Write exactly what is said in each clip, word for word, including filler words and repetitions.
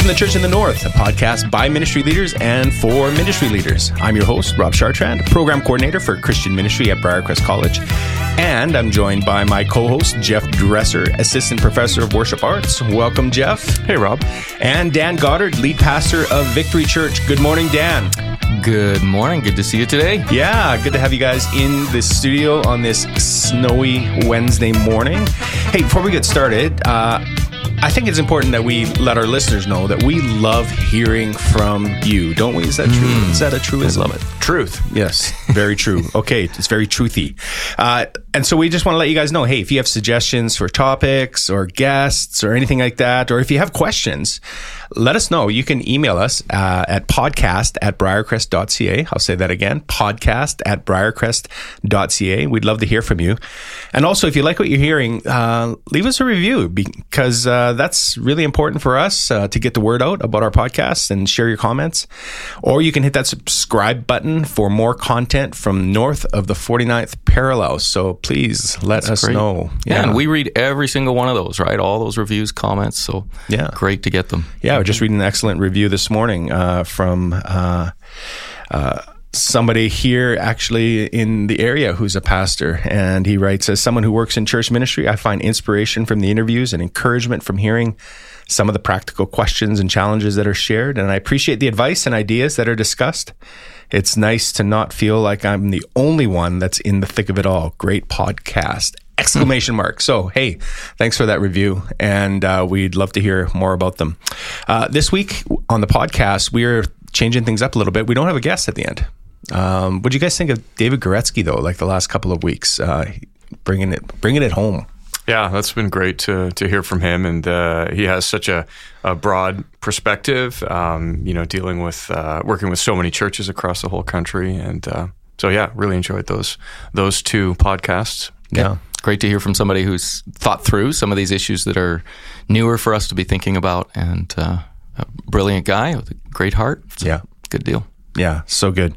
from the Church in the North, a podcast by ministry leaders and for ministry leaders. I'm your host, Rob Chartrand, program coordinator for Christian ministry at Briarcrest College. And I'm joined by my co-host, Jeff Dresser, assistant professor of worship arts. Welcome, Jeff. Hey, Rob. And Dan Goddard, lead pastor of Victory Church. Good morning, Dan. Good morning. Good to see you today. Yeah, good to have you guys in the studio on this snowy Wednesday morning. Hey, before we get started, uh, I think it's important that we let our listeners know that we love hearing from you, don't we? Is that true? Mm. Is that a truism? I love it. Truth. Yes, very true. Okay, it's very truthy. Uh, and so we just want to let you guys know, hey, if you have suggestions for topics or guests or anything like that, or if you have questions, let us know. You can email us uh, at podcast at briarcrest dot c a. I'll say that again, podcast at briarcrest dot c a. We'd love to hear from you. And also, if you like what you're hearing, uh, leave us a review because uh, that's really important for us uh, to get the word out about our podcast and share your comments. Or you can hit that subscribe button for more content from north of the forty-ninth parallel. So please let that's us great. know. Yeah. yeah, and we read every single one of those, right? All those reviews, comments. So yeah, great to get them. Yeah, I was just reading an excellent review this morning uh, from uh, uh, somebody here actually in the area who's a pastor. And he writes, as someone who works in church ministry, I find inspiration from the interviews and encouragement from hearing some of the practical questions and challenges that are shared. And I appreciate the advice and ideas that are discussed. It's nice to not feel like I'm the only one that's in the thick of it all. Great podcast. Exclamation mark. So, hey, thanks for that review. And uh, we'd love to hear more about them. Uh, this week on the podcast, we're changing things up a little bit. We don't have a guest at the end. Um, what do you guys think of David Goretzky, though, like the last couple of weeks, uh, bringing it bringing it home? Yeah, that's been great to to hear from him, and uh, he has such a, a broad perspective. Um, you know, dealing with uh, working with so many churches across the whole country, and uh, so yeah, really enjoyed those those two podcasts. Yeah. yeah, great to hear from somebody who's thought through some of these issues that are newer for us to be thinking about, and uh, a brilliant guy with a great heart. So yeah, good deal. Yeah, so good.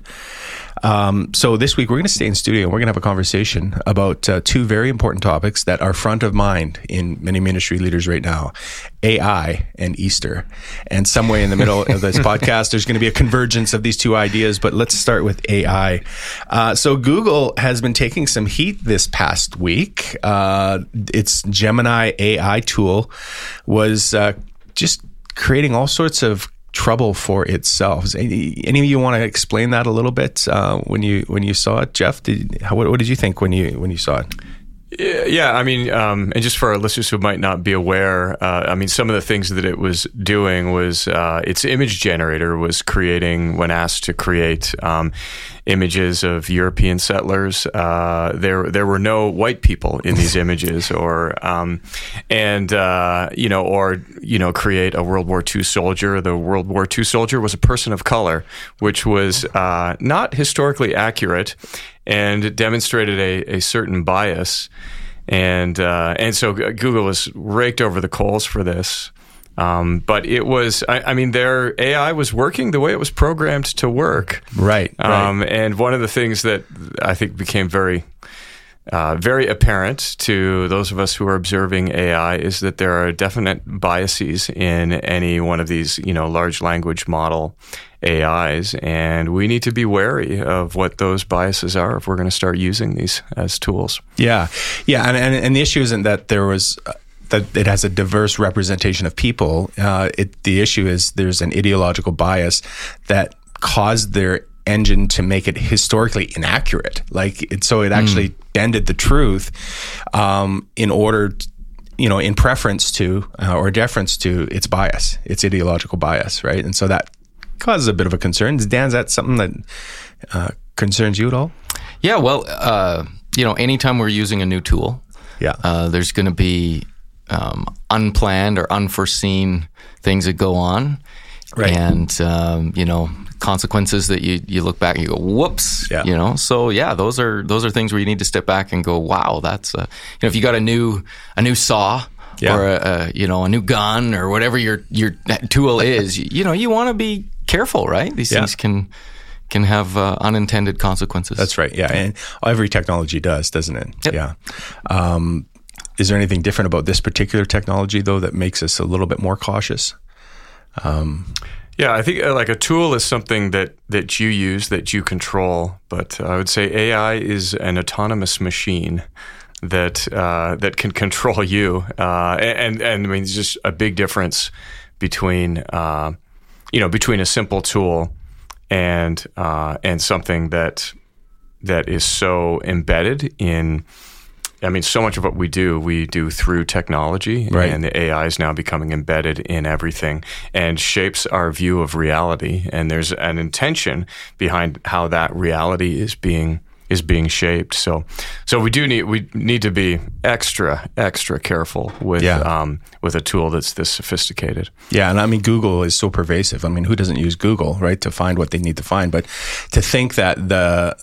Um, so this week we're going to stay in studio and we're going to have a conversation about uh, two very important topics that are front of mind in many ministry leaders right now, A I and Easter. And some way in the middle of this podcast, there's going to be a convergence of these two ideas, but let's start with A I. Uh, so Google has been taking some heat this past week. Uh, its Gemini A I tool was uh, just creating all sorts of trouble for itself. Any, any of you want to explain that a little bit uh, when you when you saw it, Jeff? Did, how, what, what did you think when you when you saw it? Yeah, I mean, um, and just for our listeners who might not be aware, uh, I mean, some of the things that it was doing was uh, its image generator was creating, when asked to create um, images of European settlers, uh, there there were no white people in these images, or um, and uh, you know, or you know, create a World War Two soldier. The World War Two soldier was a person of color, which was uh, not historically accurate, and it demonstrated a, a certain bias. And uh, and so Google was raked over the coals for this. Um, but it was, I, I mean, their A I was working the way it was programmed to work. Right. Um, right. And one of the things that I think became very, uh, very apparent to those of us who are observing A I is that there are definite biases in any one of these, you know, large language model A Is, and we need to be wary of what those biases are if we're going to start using these as tools. Yeah, yeah, and and, and the issue isn't that there was uh, that it has a diverse representation of people. Uh, it the issue is there's an ideological bias that caused their engine to make it historically inaccurate. Like it, so it actually mm. bended the truth um, in order. To, you know, in preference to uh, or deference to its bias, its ideological bias, right? And so that causes a bit of a concern. Dan, is that something that uh, concerns you at all? Yeah, well, uh, you know, anytime we're using a new tool, yeah, uh, there's going to be um, unplanned or unforeseen things that go on, right? And um, you know, consequences that you you look back and you go, whoops, yeah. You know. So yeah, those are those are things where you need to step back and go, wow, that's uh, you know, if you got a new a new saw. Yeah. Or a, a you know a new gun or whatever your your tool is, you, you know you want to be careful, right? These yeah. things can can have uh, unintended consequences. That's right. Yeah, and every technology does, doesn't it? Yep. Yeah. Um, is there anything different about this particular technology though that makes us a little bit more cautious? Um, yeah, I think uh, like a tool is something that, that you use, that you control. But I would say A I is an autonomous machine that uh, that can control you. Uh, and, and I mean, it's just a big difference between, uh, you know, between a simple tool and uh, and something that that is so embedded in. I mean, so much of what we do, we do through technology, right. and the A I is now becoming embedded in everything and shapes our view of reality. And there's an intention behind how that reality is being is being shaped. So, so we do need we need to be extra extra careful with yeah. um, with a tool that's this sophisticated. Yeah, and I mean, Google is so pervasive. I mean, who doesn't use Google, right, to find what they need to find? But to think that the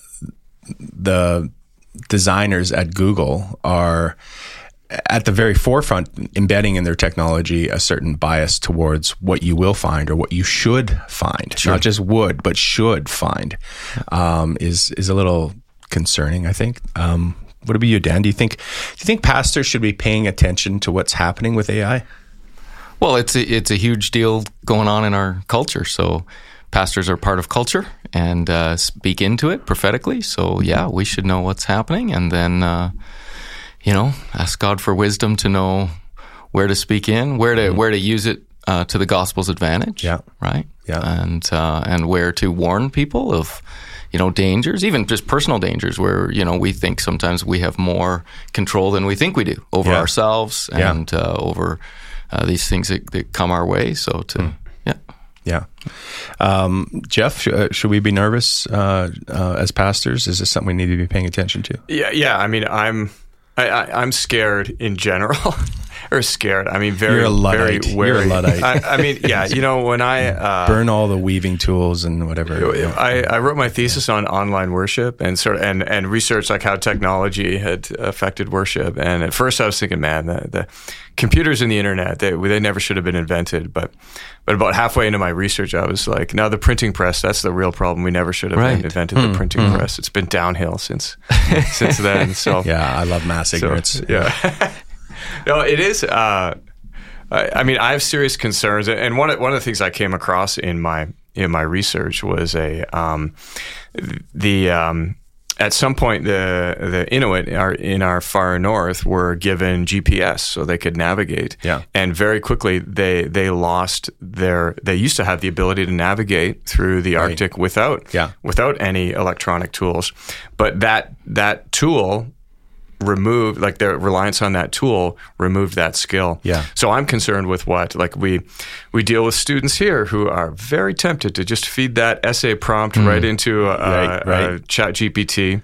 the designers at Google are at the very forefront embedding in their technology a certain bias towards what you will find or what you should find, sure. not just would, but should find, um, is is a little concerning, I think. Um, what about you, Dan? Do you think do you think pastors should be paying attention to what's happening with A I? Well, it's a, it's a huge deal going on in our culture. So pastors are part of culture and uh, speak into it prophetically. So yeah, we should know what's happening, and then uh, you know, ask God for wisdom to know where to speak in, where to mm-hmm. where to use it uh, to the gospel's advantage. Yeah, right. Yeah, and uh, and where to warn people of, you know, dangers, even just personal dangers, where, you know, we think sometimes we have more control than we think we do over yeah. ourselves and yeah. uh, over uh, these things that, that come our way. So to mm. yeah. Yeah. Um, Jeff, sh- uh, should we be nervous uh, uh, as pastors? Is this something we need to be paying attention to? Yeah, yeah. I mean, I'm I, I, I'm scared in general. Or scared. I mean, very, You're a Luddite. very wary. You're a Luddite. I, I mean, yeah, you know, when I... Uh, Burn all the weaving tools and whatever. I, I wrote my thesis on online worship and sort of, and, and researched like how technology had affected worship. And at first I was thinking, man, the, the computers and the internet, they they never should have been invented. But but about halfway into my research, I was like, no, the printing press, that's the real problem. We never should have right. invented mm. the printing mm. press. It's been downhill since since then. So yeah, I love mass ignorance. So, yeah. No, it is. Uh, I, I mean, I have serious concerns, and one of, one of the things I came across in my in my research was a um, the um, at some point the the Inuit are in our far north were given G P S so they could navigate. Yeah. And very quickly they they lost their. They used to have the ability to navigate through the right. Arctic without yeah. without any electronic tools, but that that tool. removed, like their reliance on that tool removed that skill. Yeah. So I'm concerned with what, like we we deal with students here who are very tempted to just feed that essay prompt mm. right into a, right, right. a Chat G P T.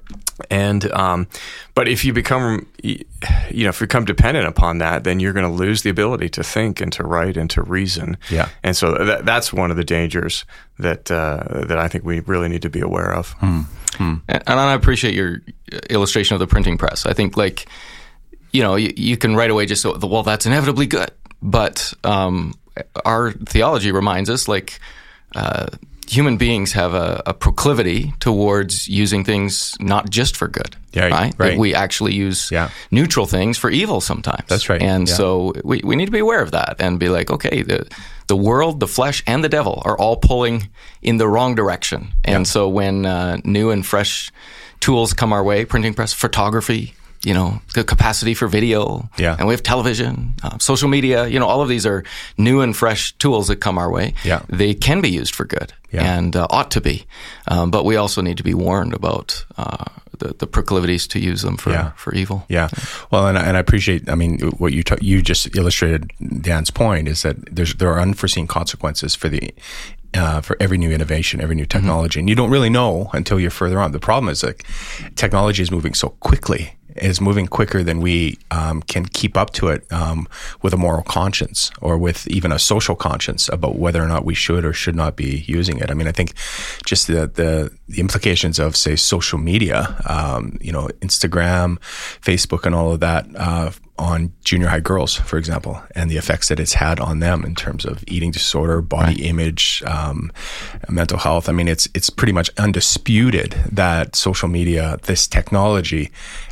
And, um, but if you become, you know, if you become dependent upon that, then you're going to lose the ability to think and to write and to reason. Yeah. And so that, that's one of the dangers that, uh, that I think we really need to be aware of. Hmm. Hmm. And, and I appreciate your illustration of the printing press. I think, like, you know, you, you can right away just say, well, that's inevitably good. But um, our theology reminds us, like, uh, human beings have a, a proclivity towards using things not just for good, yeah, right? right. We actually use yeah. neutral things for evil sometimes. That's right. And yeah. so we, we need to be aware of that and be like, okay, the the world, the flesh, and the devil are all pulling in the wrong direction. And yeah. so when uh, new and fresh tools come our way, printing press, photography, you know, the capacity for video, yeah. and we have television, uh, social media, you know, all of these are new and fresh tools that come our way. Yeah. They can be used for good yeah. and uh, ought to be. Um, but we also need to be warned about uh, the, the proclivities to use them for, yeah. for evil. Yeah. Well, and, and I appreciate, I mean, what you ta- you just illustrated Dan's point is that there's there are unforeseen consequences for the Uh, for every new innovation, every new technology. Mm-hmm. And you don't really know until you're further on. The problem is like technology is moving so quickly, it is moving quicker than we um, can keep up to it um, with a moral conscience or with even a social conscience about whether or not we should or should not be using it. I mean, I think just the the, the implications of, say, social media, um, you know, Instagram, Facebook, and all of that, uh, on junior high girls, for example, and the effects that it's had on them in terms of eating disorder, body right. image, um, mental health. I mean, it's it's pretty much undisputed that social media, this technology,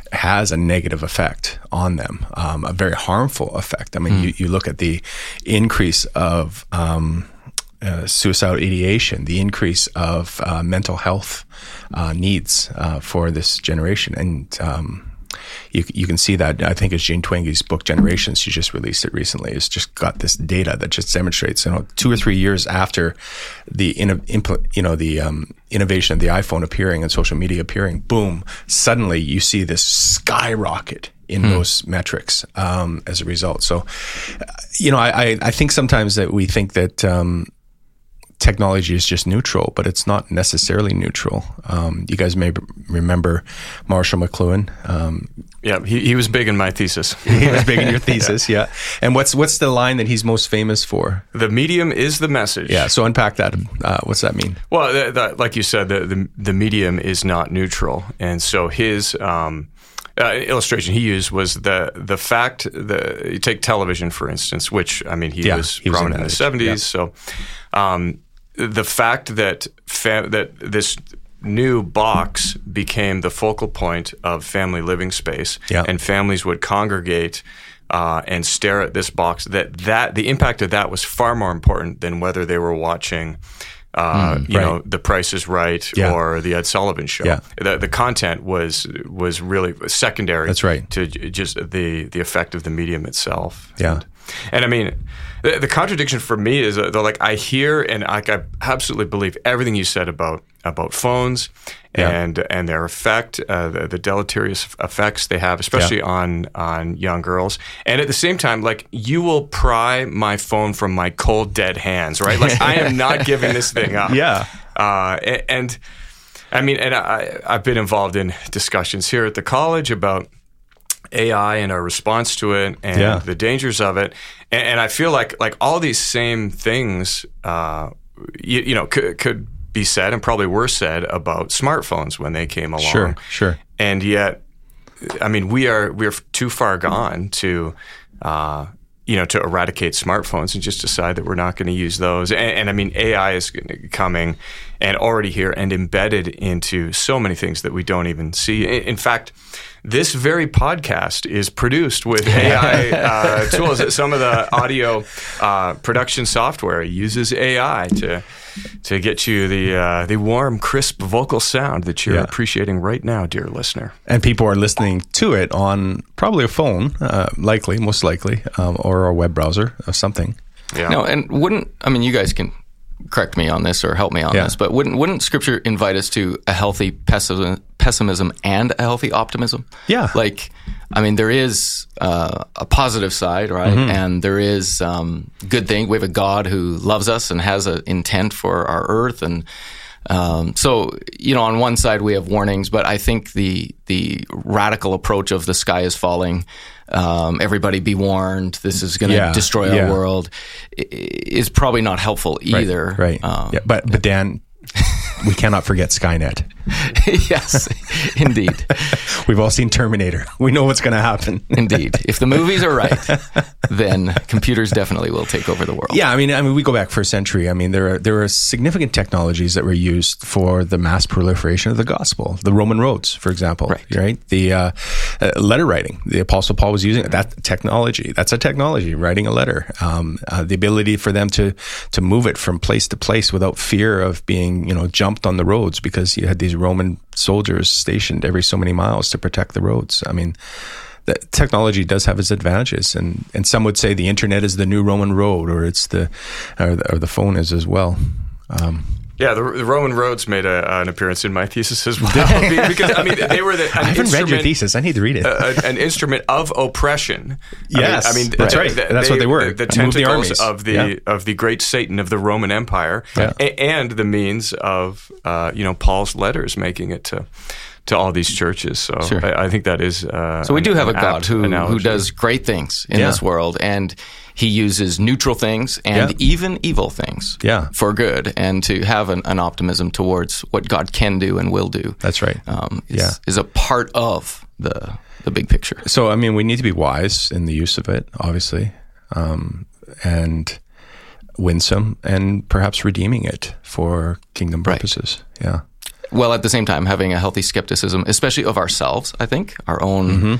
has a negative effect on them, um, a very harmful effect. I mean, mm. you, you look at the increase of um, uh, suicidal ideation, the increase of uh, mental health uh, needs uh, for this generation, and um, You, you can see that. I think it's Jean Twenge's book Generations. She just released it recently. It's just got this data that just demonstrates, you know, two or three years after the you know the um, innovation of the iPhone appearing and social media appearing, boom! Suddenly you see this skyrocket in hmm. those metrics um, as a result. So, you know, I, I I think sometimes that we think that. Um, Technology is just neutral, but it's not necessarily neutral. Um, you guys may b- remember Marshall McLuhan. Um, yeah, he, he was big in my thesis. He was big in your thesis, yeah. yeah. And what's what's the line that he's most famous for? The medium is the message. Yeah, so unpack that. Uh, what's that mean? Well, the, the, like you said, the, the the medium is not neutral. And so his um, uh, illustration he used was the the fact that you take television, for instance, which, I mean, he yeah, was he prominent was in the seventies. Yeah. So um, the fact that fa- that this new box became the focal point of family living space, yeah. and families would congregate uh, and stare at this box, that, that the impact of that was far more important than whether they were watching uh, mm, you right. know, The Price is Right yeah. or the Ed Sullivan Show. Yeah. The, the content was was really secondary. That's right. To just the the effect of the medium itself. Yeah. And, and I mean, the, the contradiction for me is that, like, I hear and I, I absolutely believe everything you said about about phones yeah. and and their effect, uh, the, the deleterious effects they have, especially yeah. on on young girls. And at the same time, like, you will pry my phone from my cold, dead hands, right? Like, I am not giving this thing up. Yeah. Uh, and, and I mean, and I, I've been involved in discussions here at the college about A I and our response to it and yeah. the dangers of it. And, and I feel like like all these same things, uh, you, you know, could, could be said and probably were said about smartphones when they came along. Sure, sure. And yet, I mean, we are we are too far gone to, uh, you know, to eradicate smartphones and just decide that we're not going to use those. And, and I mean, A I is coming and already here and embedded into so many things that we don't even see. In, in fact, this very podcast is produced with A I uh, tools. Some of the audio uh, production software uses A I to to get you the uh, the warm, crisp vocal sound that you're yeah. appreciating right now, dear listener. And people are listening to it on probably a phone, uh, likely, most likely, um, or a web browser or something. Yeah. No, and wouldn't I mean, you guys can correct me on this or help me on yeah. this, but wouldn't wouldn't Scripture invite us to a healthy pessimism, pessimism and a healthy optimism? Yeah. Like, I mean, there is uh, a positive side, right? Mm-hmm. And there is um, good thing. We have a God who loves us and has an intent for our earth. And um, so, you know, on one side we have warnings, but I think the the radical approach of the sky is falling, um, everybody be warned, this is going to yeah, destroy yeah. our world, is probably not helpful either. Right, right. Um, yeah, but, but Dan, we cannot forget Skynet. Yes, indeed. We've all seen Terminator. We know what's going to happen. Indeed. If the movies are right, then computers definitely will take over the world. Yeah, I mean, I mean, we go back for a century. I mean, there are there are significant technologies that were used for the mass proliferation of the gospel. The Roman roads, for example, right? right? The uh, uh, letter writing. The Apostle Paul was using that technology. That's a technology, writing a letter. Um, uh, the ability for them to to move it from place to place without fear of being, you know, jumped on the roads, because you had these Roman soldiers stationed every so many miles to protect the roads. I mean, the technology does have its advantages, and, and some would say the internet is the new Roman road, or it's the or the, or the phone is as well. Um, yeah, the, the Roman roads made a, uh, an appearance in my thesis as well, because I mean they were the, an I haven't read your thesis. I need to read it. Uh, an instrument of oppression. Yes, I mean, I mean that's right. The, that's they, what they were. The, the tentacles the of the yeah. of the great Satan of the Roman Empire, yeah. a, and the means of uh, you know Paul's letters making it to. to all these churches. So sure. I, I think that is uh, So we do have a God who, who does great things in yeah. this world, and he uses neutral things and yeah. even evil things yeah. for good, and to have an, an optimism towards what God can do and will do. That's right. Um, is, yeah. is a part of the the big picture. So, I mean, we need to be wise in the use of it, obviously, um, and winsome, and perhaps redeeming it for kingdom purposes. Right. Yeah. well, at the same time, having a healthy skepticism, especially of ourselves, I think, our own mm-hmm.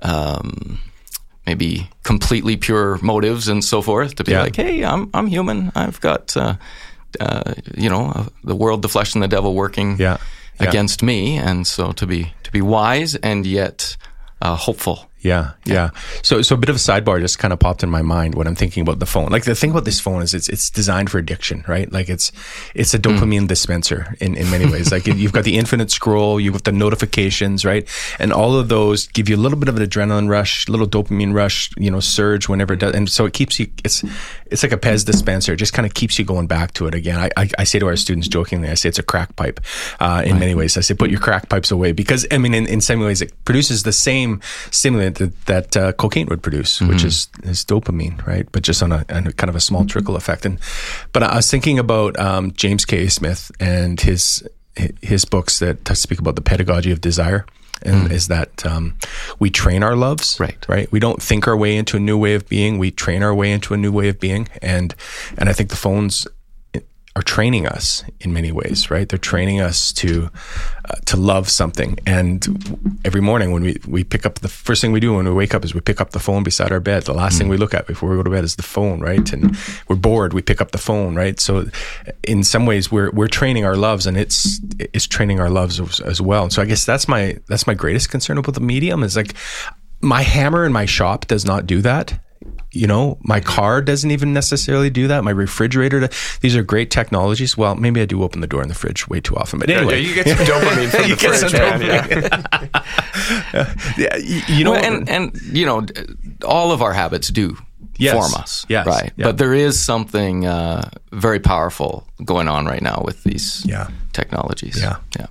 um, maybe completely pure motives and so forth, to be yeah. like, hey, I'm I'm human. I've got, uh, uh, you know, uh, the world, the flesh, and the devil working yeah. Yeah. against me. And so to be to be wise and yet uh, hopeful. Yeah, yeah. So, so a bit of a sidebar just kind of popped in my mind when I'm thinking about the phone. Like the thing about this phone is it's it's designed for addiction, right? Like it's it's a dopamine mm. dispenser in, in many ways. Like you've got the infinite scroll, you've got the notifications, right? And all of those give you a little bit of an adrenaline rush, little dopamine rush, you know, surge whenever it does. And so it keeps you. It's it's like a Pez dispenser. It just kind of keeps you going back to it again. I I, I say to our students jokingly, I say it's a crack pipe. Uh, in right. many ways, I say put your crack pipes away because I mean, in, in some ways, it produces the same stimulant that, that uh, cocaine would produce, mm-hmm. which is, is dopamine, right? But just on a, on a kind of a small trickle effect. And but I was thinking about um, James K. Smith and his his books that speak about the pedagogy of desire, and mm. is that um, we train our loves, right? Right. We don't think our way into a new way of being. We train our way into a new way of being, and and I think the phones are training us in many ways, right? They're training us to uh, to love something. And every morning when we, we pick up, the first thing we do when we wake up is we pick up the phone beside our bed. The last mm. thing we look at before we go to bed is the phone, right? And we're bored, we pick up the phone, right? So in some ways we're we're training our loves, and it's it's training our loves as, as well. And so I guess that's my that's my greatest concern about the medium is like my hammer in my shop does not do that. You know, my car doesn't even necessarily do that. My refrigerator, these are great technologies. Well, maybe I do open the door in the fridge way too often. But anyway. Yeah, you get some dopamine from the fridge, man. Yeah. yeah, you, you know. Well, and, and, you know, all of our habits do yes. form us, yes. right? Yeah. But there is something uh, very powerful going on right now with these yeah. technologies. Yeah. Yeah.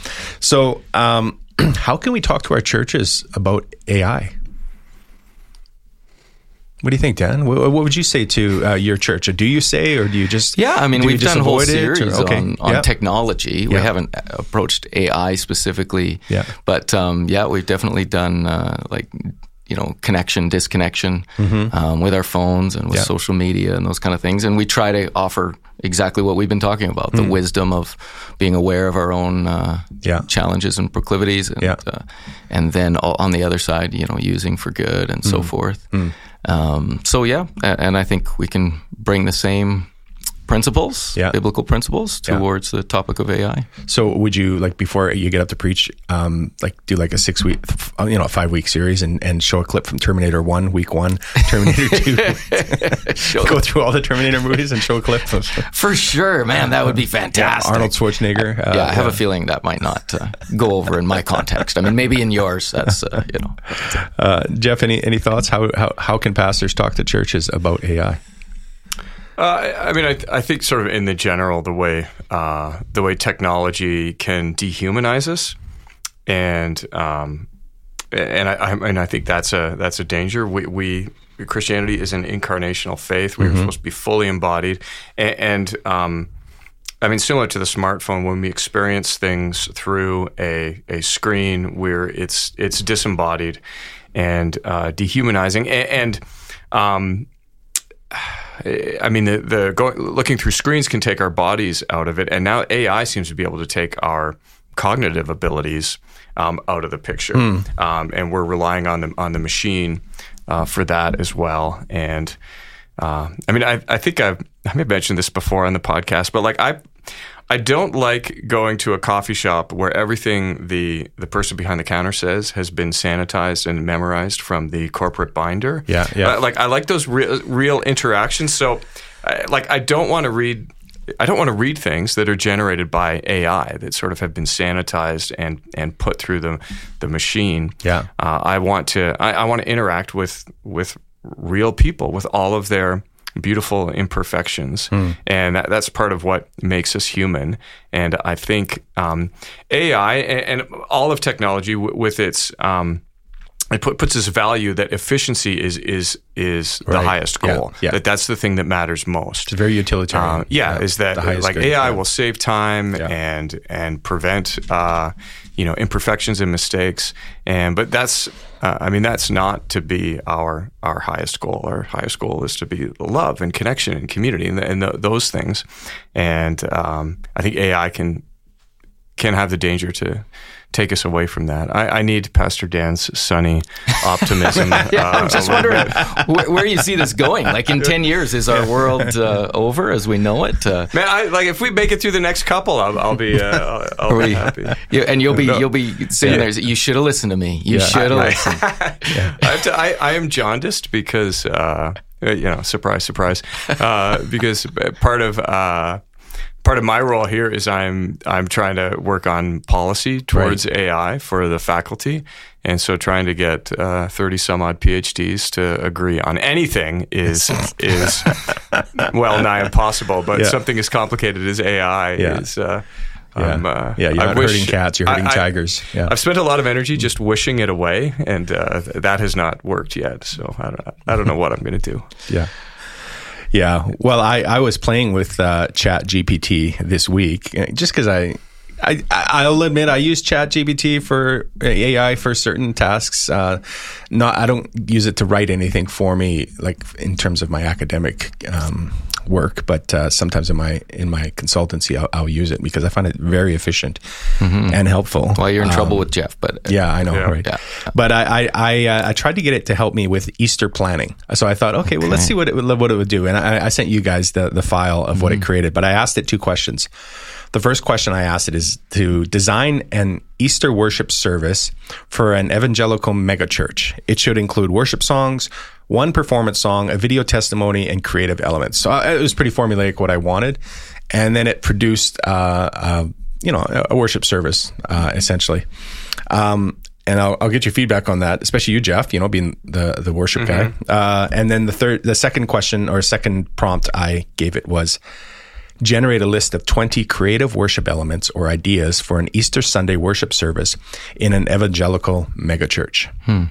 So um, how can we talk to our churches about A I? What do you think, Dan? What, what would you say to uh, your church? Or do you say, or do you just yeah? I mean, we've done a whole series okay. on, on yeah. technology. We yeah. haven't approached A I specifically, yeah. but um, yeah, we've definitely done uh, like you know connection, disconnection mm-hmm. um, with our phones and with yeah. social media and those kind of things. And we try to offer exactly what we've been talking about: the mm. wisdom of being aware of our own uh, yeah. challenges and proclivities, and yeah. uh, and then on the other side, you know, using for good and mm. so forth. Mm. Um, so yeah, and I think we can bring the same principles, yeah. biblical principles, towards yeah. the topic of A I. So would you, like, before you get up to preach, um, like do like a six week, you know, a five week series and, and show a clip from Terminator one, week one, Terminator two, go through all the Terminator movies and show a clip of for sure, man, that would be fantastic. Yeah, Arnold Schwarzenegger. Uh, yeah, I have yeah. a feeling that might not uh, go over in my context. I mean, maybe in yours, that's uh, you know. Uh, Jeff, any any thoughts? How how how can pastors talk to churches about A I? Uh, I mean, I, I think sort of in the general, the way uh, the way technology can dehumanize us, and um, and I, I and I think that's a that's a danger. We, we Christianity is an incarnational faith. We're mm-hmm. supposed to be fully embodied, and, and um, I mean, similar to the smartphone, when we experience things through a a screen, where it's it's disembodied and uh, dehumanizing, and. and um, I mean, the, the going, looking through screens can take our bodies out of it, and now A I seems to be able to take our cognitive abilities um, out of the picture, mm. um, and we're relying on the on the machine uh, for that as well. And uh, I mean, I, I think I've I may have mentioned this before on the podcast, but like I. I don't like going to a coffee shop where everything the, the person behind the counter says has been sanitized and memorized from the corporate binder. Yeah, yeah. Uh, like I like those re- real interactions. So, uh, like I don't want to read. I don't want to read things that are generated by A I that sort of have been sanitized and, and put through the the machine. Yeah. Uh, I want to. I, I want to interact with with real people with all of their beautiful imperfections, mm. and that, that's part of what makes us human. And I think um, A I and, and all of technology w- with its um, it put, puts this value that efficiency is is is right. the highest goal. Yeah. Yeah. That that's the thing that matters most. It's very utilitarian. Uh, yeah, yeah, is that like good. A I yeah. will save time yeah. and and prevent uh, you know imperfections and mistakes. And but that's uh, I mean that's not to be our our highest goal. Our highest goal is to be love and connection and community and, and the, those things. And um, I think A I can. can have the danger to take us away from that. I, I need Pastor Dan's sunny optimism. yeah, uh, I'm just wondering where, where you see this going. Like in ten years, is our world uh, over as we know it? Uh, Man, I, like if we make it through the next couple, I'll, I'll be, uh, I'll, I'll be happy. You, and you'll be no. you'll be sitting yeah. there. You should have listened to me. You yeah. should have listened. yeah. I, have to, I, I am jaundiced because, uh, you know, surprise, surprise, uh, because part of. Uh, Part of my role here is I'm I'm trying to work on policy towards right. A I for the faculty, and so trying to get uh, thirty some odd PhDs to agree on anything is is well nigh impossible. But yeah. something as complicated as A I yeah. is. Uh, yeah, um, uh, yeah. You're I not wish, hurting cats; you're hurting I, I, tigers. Yeah. I've spent a lot of energy just wishing it away, and uh, that has not worked yet. So I don't I don't know what I'm going to do. Yeah. Yeah, well, I, I was playing with uh, Chat G P T this week just because I, I, I'll admit I use Chat G P T for A I for certain tasks. Uh, not I don't use it to write anything for me, like in terms of my academic um, work, but uh, sometimes in my in my consultancy, I'll, I'll use it because I find it very efficient mm-hmm. and helpful. Well, you're in um, trouble with Jeff, but uh, yeah, I know, yeah. right? Yeah. But I I I, uh, I tried to get it to help me with Easter planning. So I thought, okay, well, okay. let's see what it would, what it would do. And I, I sent you guys the the file of mm-hmm. what it created. But I asked it two questions. The first question I asked it is to design an Easter worship service for an evangelical megachurch. It should include worship songs, one performance song, a video testimony, and creative elements. So it was pretty formulaic what I wanted. And then it produced, uh, uh, you know, a worship service, uh, essentially. Um, and I'll, I'll get your feedback on that, especially you, Jeff, you know, being the, the worship mm-hmm. guy. Uh, and then the third, the second question or second prompt I gave it was, generate a list of twenty creative worship elements or ideas for an Easter Sunday worship service in an evangelical megachurch. Hmm.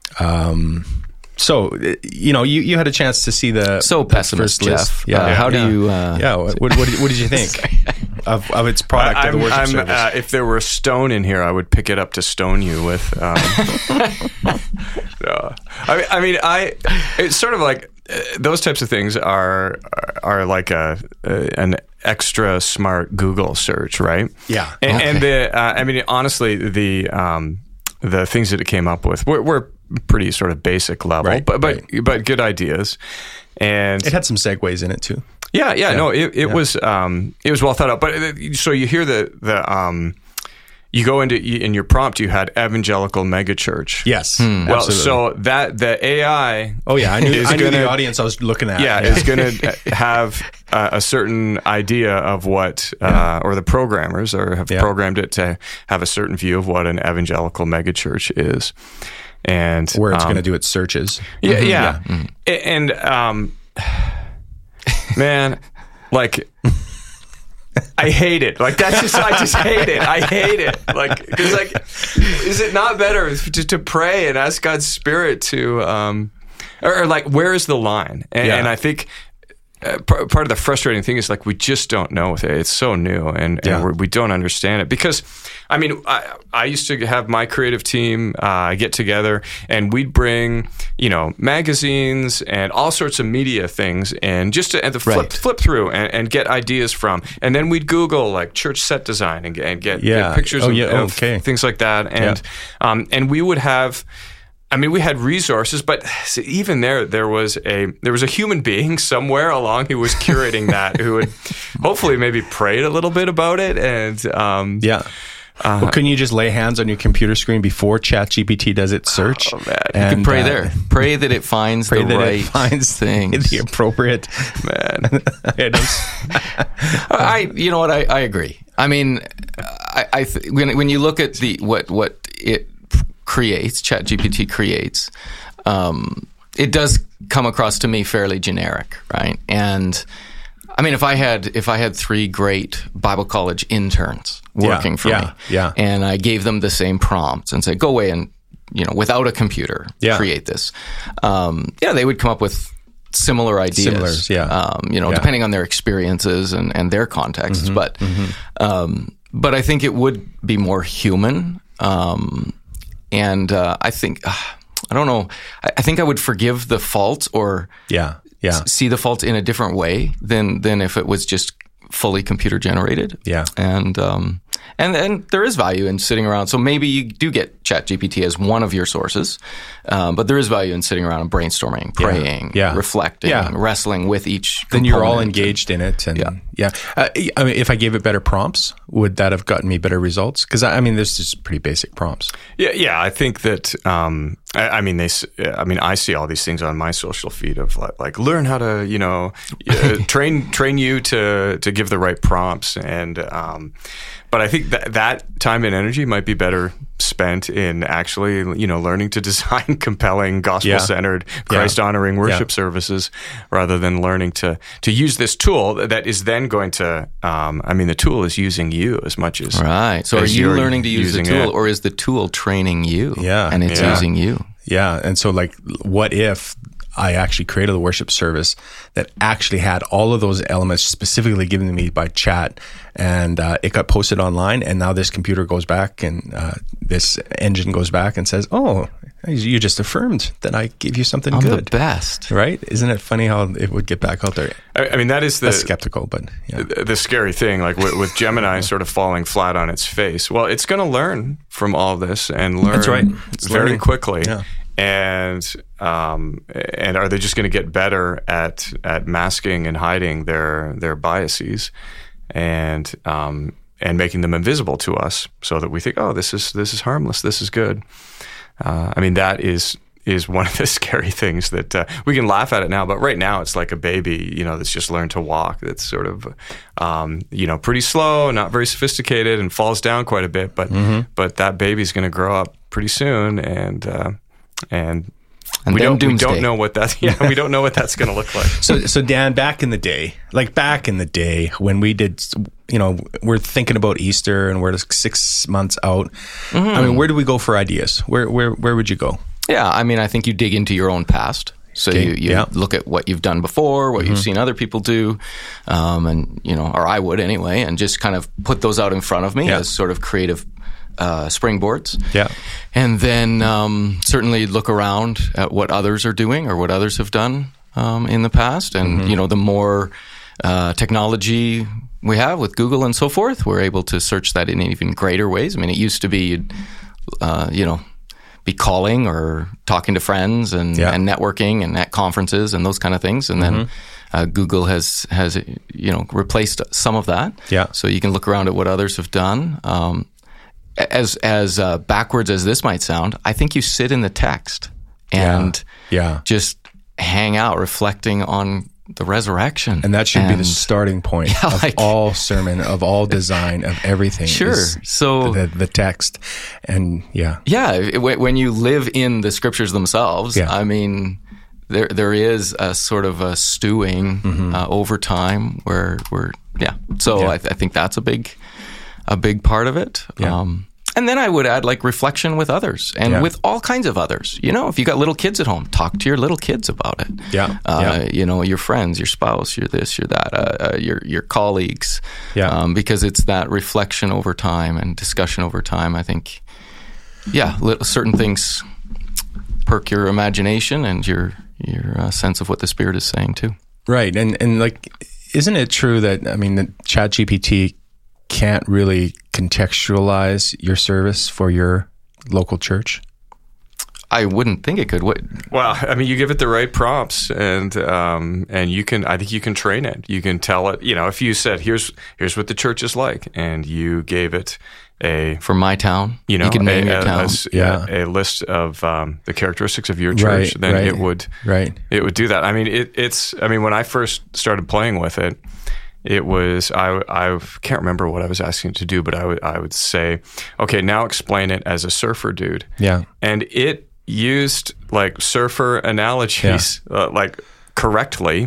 Um, so, you know, you, you had a chance to see the so pessimist, Jeff. Yeah. Uh, yeah. How yeah. do you? Uh... Yeah. What, what, did, what did you think of, of its product I, of the worship I'm, service? Uh, if there were a stone in here, I would pick it up to stone you with. Um, uh, I mean, I mean, I. It's sort of like. Those types of things are are like a, a an extra smart Google search, right? Yeah, and, okay. and the uh, I mean, honestly, the um, the things that it came up with were, were pretty sort of basic level, right, but but right. but good ideas, and it had some segues in it too. Yeah, yeah, yeah. no, it, it yeah. was um, it was well thought out. But so you hear the the. Um, You go into in your prompt. You had evangelical megachurch. Yes. Hmm. Well, absolutely. So that the A I. Oh yeah, I knew, I knew gonna, the audience I was looking at. Yeah, yeah. is going to have uh, a certain idea of what, uh, yeah. or the programmers or have yeah. programmed it to have a certain view of what an evangelical megachurch is, and where it's um, going to do its searches. Yeah, mm-hmm. yeah, yeah. Mm-hmm. and um, man, like. I hate it. Like that's just I just hate it. I hate it. Like because like, is it not better to, to pray and ask God's Spirit to, um, or, or like where is the line? And, yeah. and I think uh, p- part of the frustrating thing is like we just don't know with it. It's so new and, yeah. and we're, we don't understand it because. I mean, I, I used to have my creative team uh, get together, and we'd bring, you know, magazines and all sorts of media things, and just to and the flip, right. flip through and, and get ideas from, and then we'd Google like church set design and, and get, yeah. get pictures oh, of, yeah. oh, of okay. things like that, and yeah. um, and we would have. I mean, we had resources, but even there, there was a there was a human being somewhere along who was curating that, who would hopefully maybe prayed a little bit about it, and um, yeah. Uh, well, can you just lay hands on your computer screen before ChatGPT does its search? Oh, man. And, you can pray uh, there. Pray that it finds pray the that right it finds things. The appropriate. Man. I, you know what? I, I agree. I mean, I, I th- when when you look at the what what it creates, ChatGPT creates, um, it does come across to me fairly generic, right? And I mean, if I had if I had three great Bible college interns working yeah, for yeah, me, yeah. and I gave them the same prompts and said, "Go away and you know, without a computer, yeah. create this," um, yeah, they would come up with similar ideas. Similars, yeah. Um, you know, yeah. depending on their experiences and, and their contexts, mm-hmm, but mm-hmm. Um, but I think it would be more human, um, and uh, I think uh, I don't know. I, I think I would forgive the fault or yeah. Yeah. see the fault in a different way than than if it was just fully computer generated. Yeah. And um, And and there is value in sitting around. So maybe you do get ChatGPT as one of your sources, um, but there is value in sitting around and brainstorming, praying, yeah. Yeah. reflecting, yeah. wrestling with each Then you're all component. engaged in it. And Yeah. yeah. Uh, I mean, if I gave it better prompts, would that have gotten me better results? Because, I, I mean, there's just pretty basic prompts. Yeah, yeah. I think that. Um, I, I mean, they. s- I mean, I see all these things on my social feed of like, like learn how to, you know, uh, train train you to to give the right prompts, and um, but I think that that time and energy might be better spent in actually, you know, learning to design compelling, gospel centered, Christ honoring worship Yeah. services, rather than learning to to use this tool that is then going to. Um, I mean, the tool is using you as much as Right. So are as you you're learning to use the using tool, it. or is the tool training you? Yeah. And it's Yeah. using you. Yeah. And so, like, what if I actually created a worship service that actually had all of those elements specifically given to me by chat, and uh, it got posted online, and now this computer goes back and uh, this engine goes back and says, oh, you just affirmed that I gave you something I'm good. the best. Right? Isn't it funny how it would get back out there? I, I mean, that is the That's skeptical, but yeah. the, the scary thing, like with, with Gemini sort of falling flat on its face. Well, it's going to learn from all this and learn That's right. It's very learning. quickly. Yeah. And um, and are they just going to get better at at masking and hiding their their biases, and um, and making them invisible to us, so that we think, oh, this is this is harmless, this is good. Uh, I mean, that is. is one of the scary things that uh, we can laugh at it now, but right now it's like a baby, you know, that's just learned to walk. That's sort of, um, you know, pretty slow, not very sophisticated, and falls down quite a bit. But Mm-hmm. but that baby's going to grow up pretty soon, and uh, and, And we then don't we doomsday. don't know what that yeah we don't know what that's going to look like. So, so Dan, back in the day, like back in the day when we did, you know, we're thinking about Easter and we're six months out. I mean, where do we go for ideas? Where, where, where would you go? Yeah, I mean, I think you dig into your own past. So Okay, you, you yeah. look at what you've done before, what you've seen other people do, um, and, you know, or I would anyway, and just kind of put those out in front of me Yeah. as sort of creative uh, springboards. Yeah. And then um, certainly look around at what others are doing or what others have done um, in the past. And, you know, the more uh, technology we have with Google and so forth, we're able to search that in even greater ways. I mean, it used to be, you'd, uh, you know, be calling or talking to friends and, Yeah. and networking and at conferences and those kind of things. And then uh, Google has, has, you know, replaced some of that. Yeah. So you can look around at what others have done. Um, as as uh, backwards as this might sound, I think you sit in the text and Yeah. just hang out reflecting on the resurrection. And that should be the And- starting point Yeah, of like- all sermon, of all design, of everything. Sure. is So- the, the text. And yeah. Yeah, it- when you live in the scriptures themselves, Yeah. I mean, there there is a sort of a stewing Mm-hmm. uh, over time where where yeah. So Yeah. I, th- I think that's a big a big part of it. Yeah. Um, and then I would add like reflection with others and Yeah. with all kinds of others. You know, if you got little kids at home, talk to your little kids about it. Yeah. Uh, Yeah. You know, your friends, your spouse, your this, your that, uh, uh, your your colleagues. Yeah. Um, because it's that reflection over time and discussion over time. I think, yeah, little, certain things perk your imagination and your your uh, sense of what the Spirit is saying too. Right. And, and like, isn't it true that, I mean, that ChatGPT can't really contextualize your service for your local church? I wouldn't think it could. What? Well, I mean, you give it the right prompts, and um, and you can. I think you can train it. You can tell it. You know, if you said, "Here's here's what the church is like," and you gave it a, For my town, you know, can name a, your a- town. a s- Yeah. a list of um, the characteristics of your church, Right, then right, it would right. it would do that. I mean, it, it's. I mean, when I first started playing with it, it was I I can't remember what I was asking it to do, but I would I would say, okay, now explain it as a surfer dude. Yeah. And it used like surfer analogies uh, like correctly,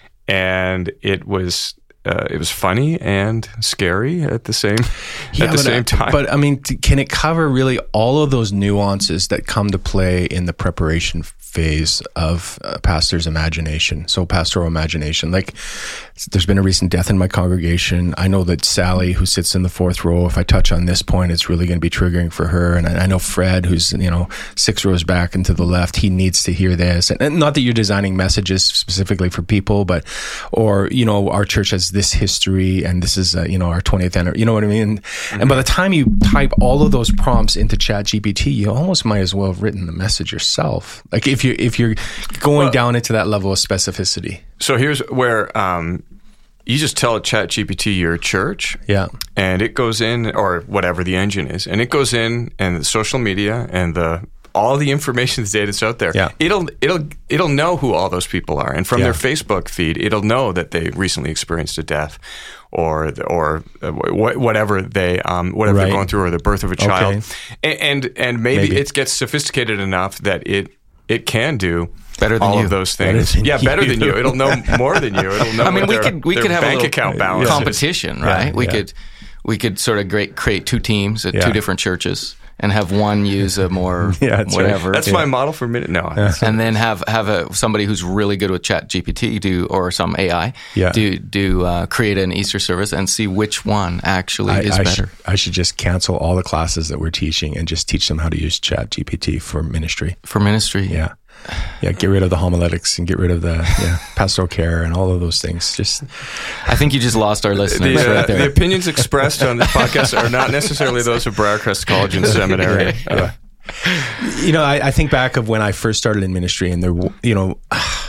and it was uh, it was funny and scary at the same Yeah, at the but, same uh, time. But I mean, t- can it cover really all of those nuances that come to play in the preparation phase of a pastor's imagination? So pastoral imagination, like there's been a recent death in my congregation. I know that Sally, who sits in the fourth row, if I touch on this point, it's really going to be triggering for her. And I, I know Fred, who's, you know, six rows back and to the left, he needs to hear this. And, and not that you're designing messages specifically for people, but, or, you know, our church has this history and this is, uh, you know, our twentieth anniversary, you know what I mean? Mm-hmm. And by the time you type all of those prompts into ChatGPT, you almost might as well have written the message yourself. Like if you if you're going well, down into that level of specificity. So here's where um, you just tell ChatGPT your church, yeah, and it goes in, or whatever the engine is, and it goes in, and the social media and the all the information, the data that's out there. Yeah. it'll it'll it'll know who all those people are, and from yeah. their Facebook feed, it'll know that they recently experienced a death, or or uh, whatever they um, whatever right. they're going through, or the birth of a child, okay. and, and and maybe, maybe it gets sophisticated enough that it it can do. Better than all you. of those things. Better yeah, better you. than you. It'll know more than you. It'll know. I mean, we their, could we their could have bank a account balance competition, right? Yeah, we yeah. could we could sort of great, create two teams at yeah. two different churches and have one use a more yeah, that's whatever. Right. That's yeah. my model for a minute. No, yeah. and then have have a somebody who's really good with ChatGPT do or some A I yeah. do do uh, create an Easter service and see which one actually I, is I better. Should, I should just cancel all the classes that we're teaching and just teach them how to use ChatGPT for ministry. For ministry, Yeah. Yeah, get rid of the homiletics and get rid of the yeah, pastoral care and all of those things. Just, I think you just lost our listeners the, uh, right there. the opinions expressed on this podcast are not necessarily those of Briarcrest College and Seminary. Yeah, yeah. You know, I, I think back of when I first started in ministry, and there, you know,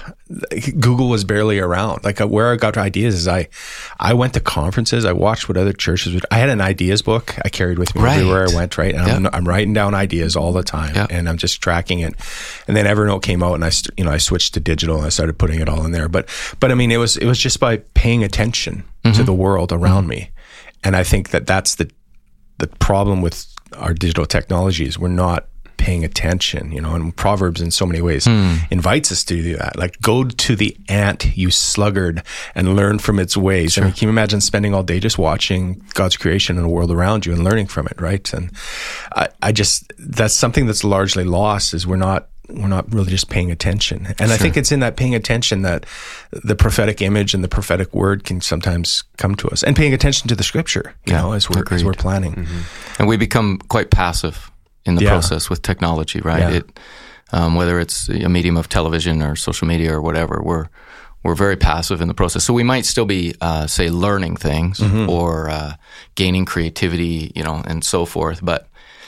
Google was barely around. Like where I got ideas is I, I went to conferences. I watched what other churches would. I had an ideas book I carried with me right. everywhere I went. Right, and yep. I'm, I'm writing down ideas all the time, yep. and I'm just tracking it. And then Evernote came out, and I, you know, I switched to digital and I started putting it all in there. But, but I mean, it was it was just by paying attention mm-hmm. to the world around mm-hmm. me, and I think that that's the the problem with our digital technologies. We're not paying attention, you know, and Proverbs in so many ways mm. invites us to do that. Like, go to the ant, you sluggard, and learn from its ways. Sure. I mean, can you imagine spending all day just watching God's creation and the world around you and learning from it, right? And I, I just, that's something that's largely lost, is we're not, we're not really just paying attention. And sure. I think it's in that paying attention that the prophetic image and the prophetic word can sometimes come to us, and paying attention to the scripture, you yeah, know, as we're, as we're planning. Mm-hmm. And we become quite passive in the yeah. process with technology, right? Yeah. It, um, whether it's a medium of television or social media or whatever, we're we're very passive in the process. So we might still be, uh, say, learning things mm-hmm. or uh, gaining creativity, you know, and so forth. But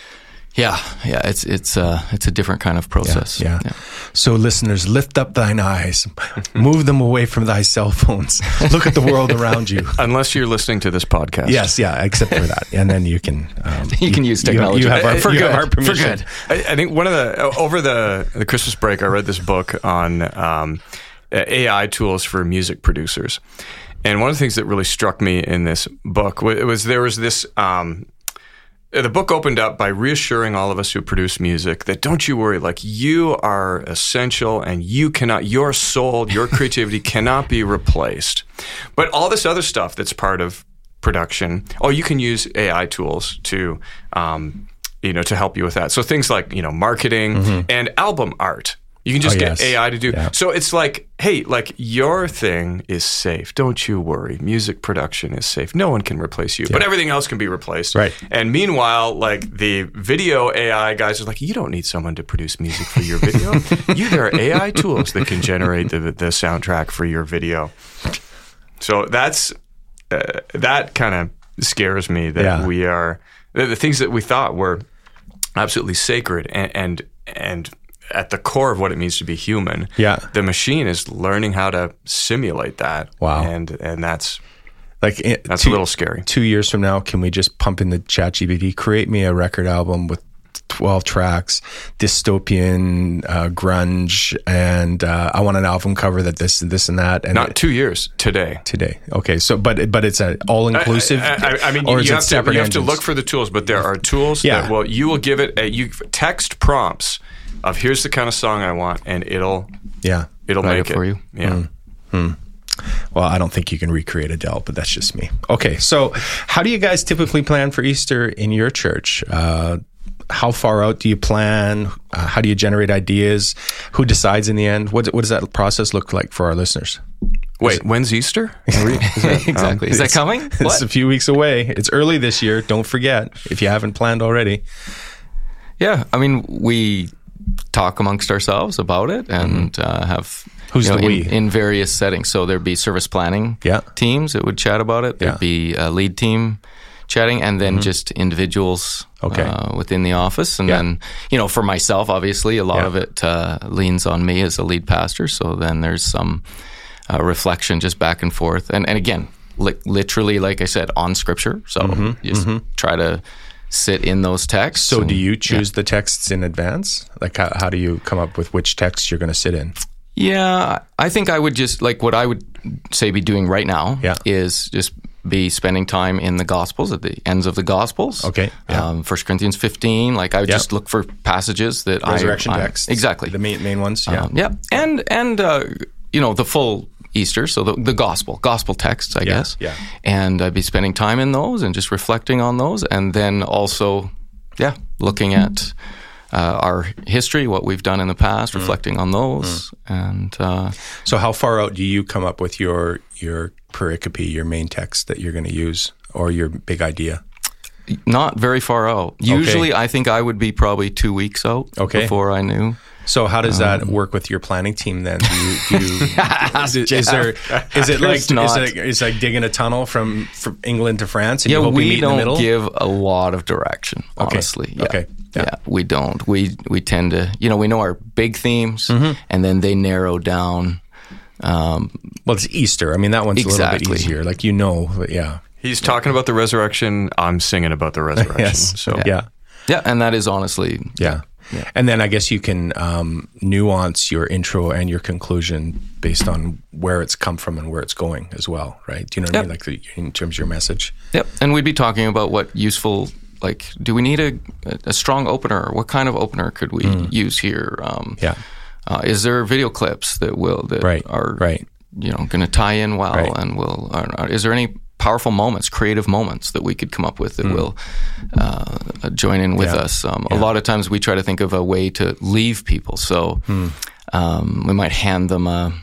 yeah, yeah, it's it's uh, it's a different kind of process. Yeah, yeah. yeah. So listeners, lift up thine eyes, move them away from thy cell phones. Look at the world around you. Unless you're listening to this podcast. Yes, yeah, except for that, and then you can um, you, you can use technology. You have, you have our, for you good. Have our permission. For good. I, I think one of the over the the Christmas break, I read this book on um, A I tools for music producers, and one of the things that really struck me in this book was, was there was this. Um, The book opened up by reassuring all of us who produce music that don't you worry, like you are essential and you cannot, your soul, your creativity cannot be replaced. But all this other stuff that's part of production, oh, you can use A I tools to, um, you know, to help you with that. So things like, you know, marketing mm-hmm. and album art. You can just oh, get yes. A I to do. Yeah. So it's like, hey, like your thing is safe. Don't you worry. Music production is safe. No one can replace you, yeah. but everything else can be replaced. Right. And meanwhile, like the video A I guys are like, you don't need someone to produce music for your video. you, there are A I tools that can generate the the soundtrack for your video. So that's uh, that kind of scares me that yeah. we are the, the things that we thought were absolutely sacred and and and. at the core of what it means to be human, yeah. the machine is learning how to simulate that. Wow. And and that's like that's two, a little scary. Two years from now, can we just pump in the ChatGPT, create me a record album with twelve tracks, dystopian, uh, grunge, and uh, I want an album cover that this, this, and that. And not it, two years today. Today, okay. So, but but it's an all inclusive. I, I, I mean, or you, is you, it have separate to, you have to engines? look for the tools, but there are tools yeah. that will you will give it a, you text prompts of here's the kind of song I want, and it'll yeah it'll Write make it for you. Yeah. Mm. Mm. Well, I don't think you can recreate Adele, but that's just me. Okay, so how do you guys typically plan for Easter in your church? Uh, how far out do you plan? Uh, how do you generate ideas? Who decides in the end? What, what does that process look like for our listeners? Wait, Is, when's Easter? Are we, is that, exactly. Um, is that coming? It's What? a few weeks away. It's early this year. Don't forget if you haven't planned already. Yeah, I mean, we talk amongst ourselves about it and mm-hmm. uh, have Who's you know, the we? in, in various settings. So there'd be service planning yeah. teams that would chat about it. There'd yeah. be a lead team chatting, and then mm-hmm. just individuals okay. uh, within the office. And yeah. then, you know, for myself, obviously, a lot yeah. of it uh, leans on me as a lead pastor. So then there's some uh, reflection just back and forth. And, and again, li- literally, like I said, on Scripture. So mm-hmm. just mm-hmm. try to sit in those texts. So and, do you choose yeah. the texts in advance? Like how, how do you come up with which texts you're going to sit in? Yeah, I think I would just, like what I would say be doing right now yeah. is just be spending time in the Gospels, at the ends of the Gospels. Okay. Yeah. Um, First Corinthians fifteen, like I would yeah. just look for passages that Resurrection I... Resurrection texts. Exactly. The main, main ones, yeah. Um, yeah, and, and uh, you know, the full Easter, so the, the gospel, gospel texts, I yeah. guess. Yeah. And I'd be spending time in those and just reflecting on those, and then also, yeah, looking at uh, our history, what we've done in the past, mm. reflecting on those. Mm. And uh, so how far out do you come up with your your pericope, your main text that you're going to use, or your big idea? Not very far out. Usually, okay. I think I would be probably two weeks out okay. before I knew. So how does that um, work with your planning team then? Do you, do you, is, is there is it like is it, is it like digging a tunnel from, from England to France? And yeah, you hope we you meet don't in the middle? give a lot of direction, okay. honestly. Yeah. Okay. Yeah. yeah, we don't. We we tend to, you know, we know our big themes, mm-hmm. and then they narrow down. Um, well, it's Easter. I mean, that one's exactly. a little bit easier. Like you know, but yeah. He's talking about the resurrection. I'm singing about the resurrection. yes. So yeah. yeah, yeah, and that is honestly yeah. Yeah. And then I guess you can um, nuance your intro and your conclusion based on where it's come from and where it's going as well, right? Do you know what yep. I mean? Like the, in terms of your message. Yep. And we'd be talking about what useful, like, do we need a, a strong opener? What kind of opener could we mm. use here? Um, yeah. Uh, is there video clips that will that right. are right. you know going to tie in well right. and will? Are, is there any powerful moments, creative moments that we could come up with that mm. will uh, join in with yeah. us. Um, yeah. A lot of times we try to think of a way to leave people. So mm. um, we might hand them a,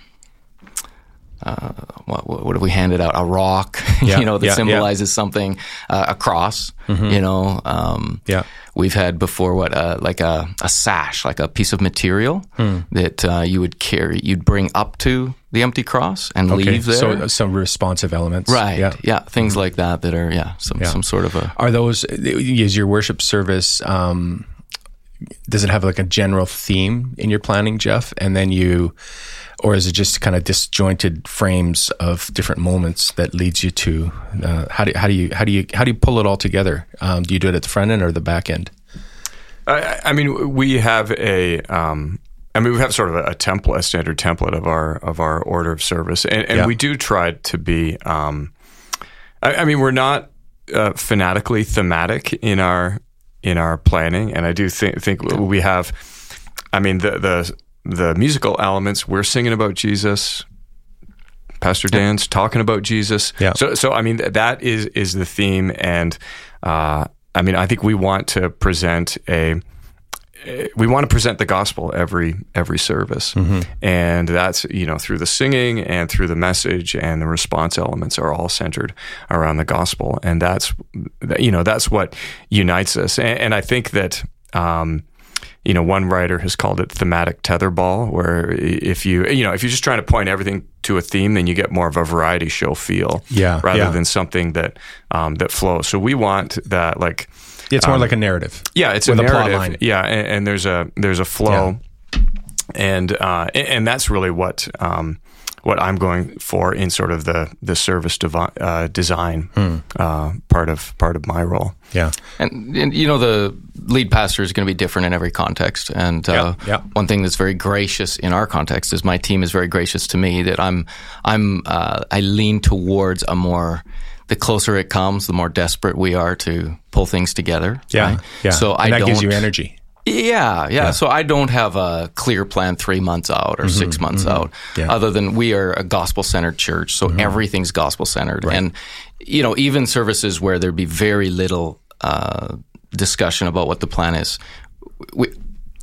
uh, what, what have we handed out? A rock, yeah. you know, that yeah. symbolizes yeah. something, uh, a cross, mm-hmm. you know. Um, yeah. We've had before what, uh, like a, a sash, like a piece of material mm. that uh, you would carry, you'd bring up to the empty cross and okay. leave there. So some responsive elements. Right. Yeah. yeah. Things like that that are, yeah, some, yeah. some sort of a... Are those, is your worship service, um, does it have like a general theme in your planning, Jeff? And then you, or is it just kind of disjointed frames of different moments that leads you to, uh, how do, how do you, how do you, how do you pull it all together? Um, do you do it at the front end or the back end? I, I mean, we have a, um, I mean, we have sort of a, a template, a standard template of our of our order of service, and, and yeah. we do try to be. Um, I, I mean, we're not uh, fanatically thematic in our in our planning, and I do think think we have. I mean, the the the musical elements. We're singing about Jesus. Pastor Dan's talking about Jesus. Yeah. So so I mean, that is is the theme, and uh, I mean, I think we want to present a. We want to present the gospel every every service, mm-hmm. and that's you know through the singing and through the message, and the response elements are all centered around the gospel, and that's you know that's what unites us. And, and I think that um, you know one writer has called it thematic tetherball, where if you you know if you're just trying to point everything to a theme, then you get more of a variety show feel, yeah, rather yeah. than something that um, that flows. So we want that like. It's more um, like a narrative. Yeah, it's with a narrative. A plot line. Yeah, and, and there's a there's a flow, yeah. and uh, and that's really what um, what I'm going for in sort of the the service devi- uh, design hmm. uh, part of part of my role. Yeah, and, and you know the lead pastor is going to be different in every context, and uh, yeah, yeah. one thing that's very gracious in our context is my team is very gracious to me that I'm I'm uh, I lean towards a more. The closer it comes, the more desperate we are to pull things together. Yeah, right? yeah. So and I that don't, gives you energy. Yeah, yeah, yeah. So I don't have a clear plan three months out or mm-hmm, six months mm-hmm. out. Yeah. Other than we are a gospel-centered church, so mm-hmm. everything's gospel-centered. Right. And you know, even services where there'd be very little uh, discussion about what the plan is, we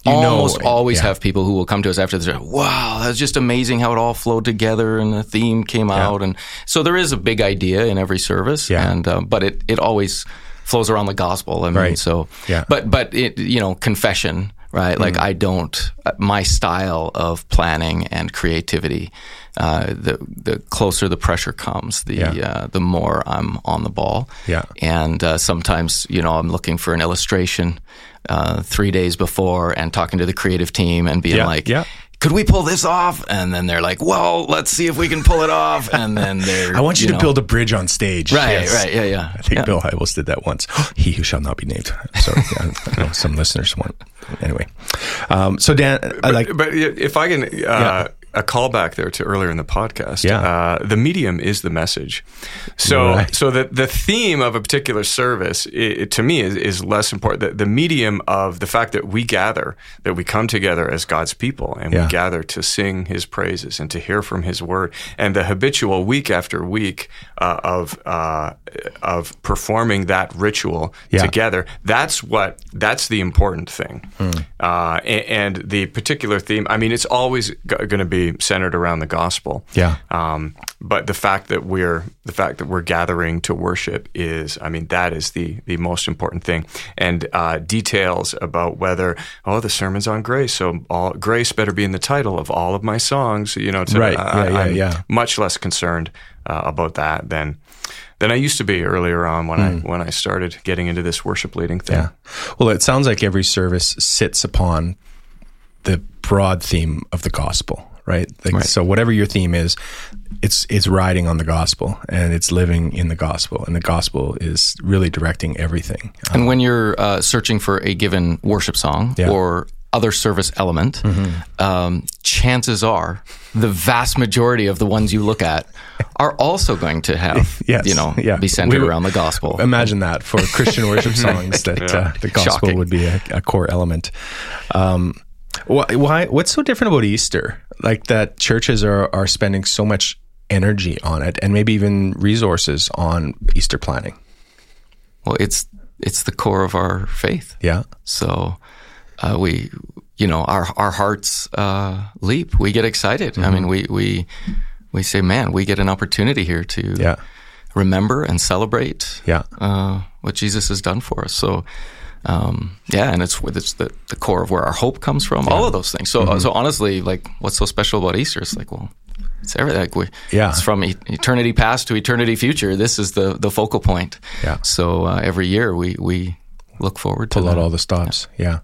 you almost know, always yeah. have people who will come to us after this. Wow, that's just amazing how it all flowed together and the theme came Yeah. out. And so there is a big idea in every service, Yeah. and um, but it it always flows around the gospel. I mean, Right. so Yeah. but but it, you know, confession, right? Like I don't my style of planning and creativity. Uh, the the closer the pressure comes, the Yeah. uh, the more I'm on the ball. Yeah. And uh, sometimes, you know, I'm looking for an illustration uh, three days before and talking to the creative team and being Yeah, like, yeah. could we pull this off? And then they're like, well, let's see if we can pull it off. And then they're, I want you, you to know, build a bridge on stage. Right, Yes. right, yeah, yeah. I think yeah. Bill Hybels did that once. He who shall not be named. Sorry, I I know some listeners want. Anyway, um, so Dan, I like. But if I can, uh, Yeah. a callback there to earlier in the podcast. Yeah. Uh, the medium is the message. So, Right. so the the theme of a particular service, it, it, to me, is, is less important. The, the medium of the fact that we gather, that we come together as God's people, and Yeah. we gather to sing His praises and to hear from His word, and the habitual week after week uh, of uh, of performing that ritual Yeah. together. That's what. That's the important thing. Hmm. Uh, and, and the particular theme. I mean, it's always g- going to be centered around the gospel. Yeah. Um, but the fact that we're the fact that we're gathering to worship is, I mean, that is the the most important thing. And uh, details about whether, oh, the sermon's on grace, so all grace better be in the title of all of my songs. You know, to, Right. I, Yeah, yeah, I'm yeah. much less concerned uh, about that than than I used to be earlier on when I when I started getting into this worship leading thing. Yeah. Well, it sounds like every service sits upon the broad theme of the gospel, right? Like, Right. So whatever your theme is, it's it's riding on the gospel and it's living in the gospel, and the gospel is really directing everything. And when you're uh, searching for a given worship song Yeah. or other service element, um, chances are the vast majority of the ones you look at are also going to have, Yes, you know, yeah. be centered We- around the gospel. Imagine that for Christian worship songs, that uh, the gospel Shocking. would be a, a core element. Um, why, why? What's so different about Easter? Like that churches are are spending so much energy on it, and maybe even resources on Easter planning. Well, it's it's the core of our faith. Yeah, So uh, we, you know, our our hearts uh, leap. We get excited. I mean, we we we say, man, we get an opportunity here to yeah, remember and celebrate yeah. uh, what Jesus has done for us. So, um, yeah, and it's it's the, the core of where our hope comes from. All of those things. So, uh, so honestly, like, what's so special about Easter? It's like, well, it's everything. Like we, Yeah. it's from e- eternity past to eternity future. This is the the focal point. Yeah. So uh, every year we we look forward to Pull out that. all the stops. Yeah,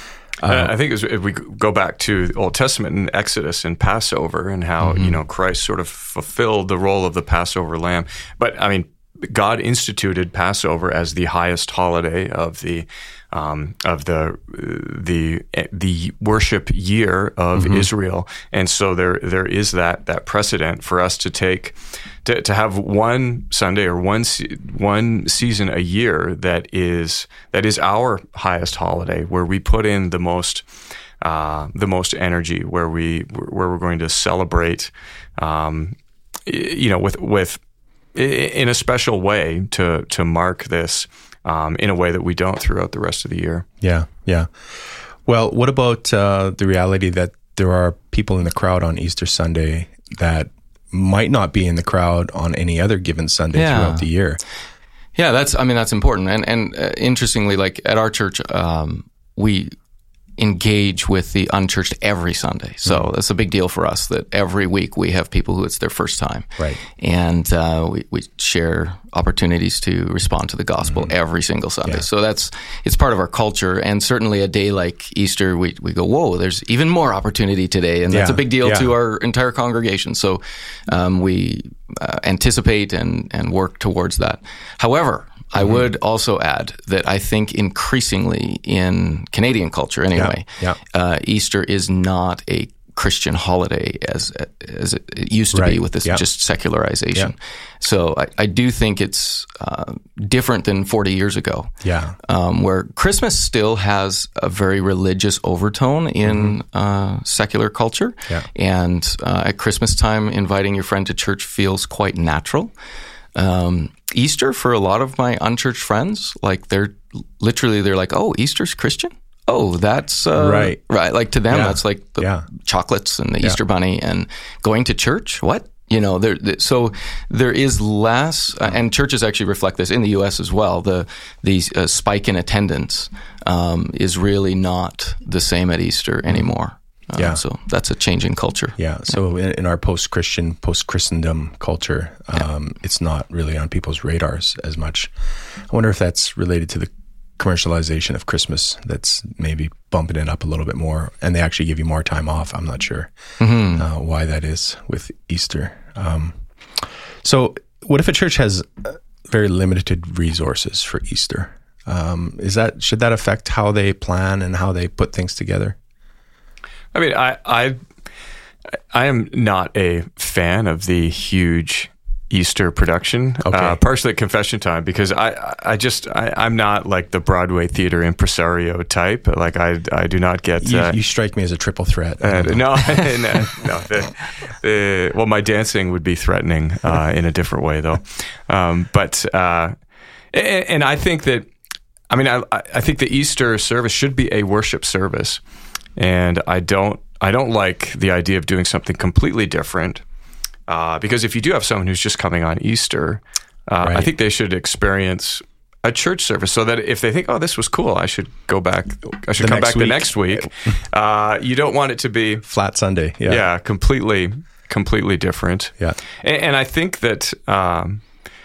Uh, I think as, if we go back to the Old Testament and Exodus and Passover and how, you know, Christ sort of fulfilled the role of the Passover lamb. But I mean, God instituted Passover as the highest holiday of the um, of the the the worship year of Israel, and so there there is that that precedent for us to take to, to have one Sunday or one se- one season a year that is that is our highest holiday, where we put in the most uh, the most energy, where we where we're going to celebrate, um, you know, with with. in a special way to to mark this um, in a way that we don't throughout the rest of the year. yeah, yeah. Well, what about uh, the reality that there are people in the crowd on Easter Sunday that might not be in the crowd on any other given Sunday Yeah. throughout the year? Yeah, that's. I mean, that's important. And and uh, interestingly, like at our church, um, we engage with the unchurched every Sunday. So Mm-hmm. that's a big deal for us that every week we have people who it's their first time. Right. And uh, we, we share opportunities to respond to the gospel Mm-hmm. every single Sunday. Yeah. So that's, it's part of our culture. And certainly a day like Easter, we, we go, whoa, there's even more opportunity today. And that's Yeah. a big deal Yeah. to our entire congregation. So um, we uh, anticipate and, and work towards that. However, I would also add that I think increasingly in Canadian culture anyway, Yeah, Uh, Easter is not a Christian holiday as as it used to Right, be with this yeah. just secularization. Yeah. So I, I do think it's uh, different than forty years ago, Yeah. um, where Christmas still has a very religious overtone in uh, secular culture. Yeah. And uh, at Christmas time, inviting your friend to church feels quite natural. Um, Easter, for a lot of my unchurched friends, like they're literally, they're like, oh, Easter's Christian? oh, that's uh, right. Right. Like to them, yeah. that's like the yeah. chocolates and the yeah. Easter Bunny and going to church. What? You know, there, so there is less, uh, and churches actually reflect this in the U S as well. The the uh, spike in attendance um, is really not the same at Easter anymore. Uh, yeah. So that's a change in culture. Yeah. So yeah. In, in our post-Christian, post-Christendom culture, um, yeah. it's not really on people's radars as much. I wonder if that's related to the commercialization of Christmas that's maybe bumping it up a little bit more, and they actually give you more time off. I'm not sure mm-hmm. uh, why that is with Easter. Um, so what if a church has very limited resources for Easter? Um, is that, should that affect how they plan and how they put things together? I mean, I, I, I am not a fan of the huge Easter production, okay. uh, partially at Confession Time, because I, I just, I, I'm not like the Broadway theater impresario type. Like I, I do not get. You, uh, you strike me as a triple threat. Uh, no, no, no. The, the, well, my dancing would be threatening uh, in a different way, though. Um, but uh, and, and I think that, I mean, I, I think the Easter service should be a worship service, and I don't, I don't like the idea of doing something completely different. Uh, because if you do have someone who's just coming on Easter, uh, right. I think they should experience a church service, so that if they think, "Oh, this was cool, I should go back. I should the come back week. the next week." Uh, you don't want it to be flat Sunday. Yeah, yeah, completely, completely different. Yeah, and, and I think that um,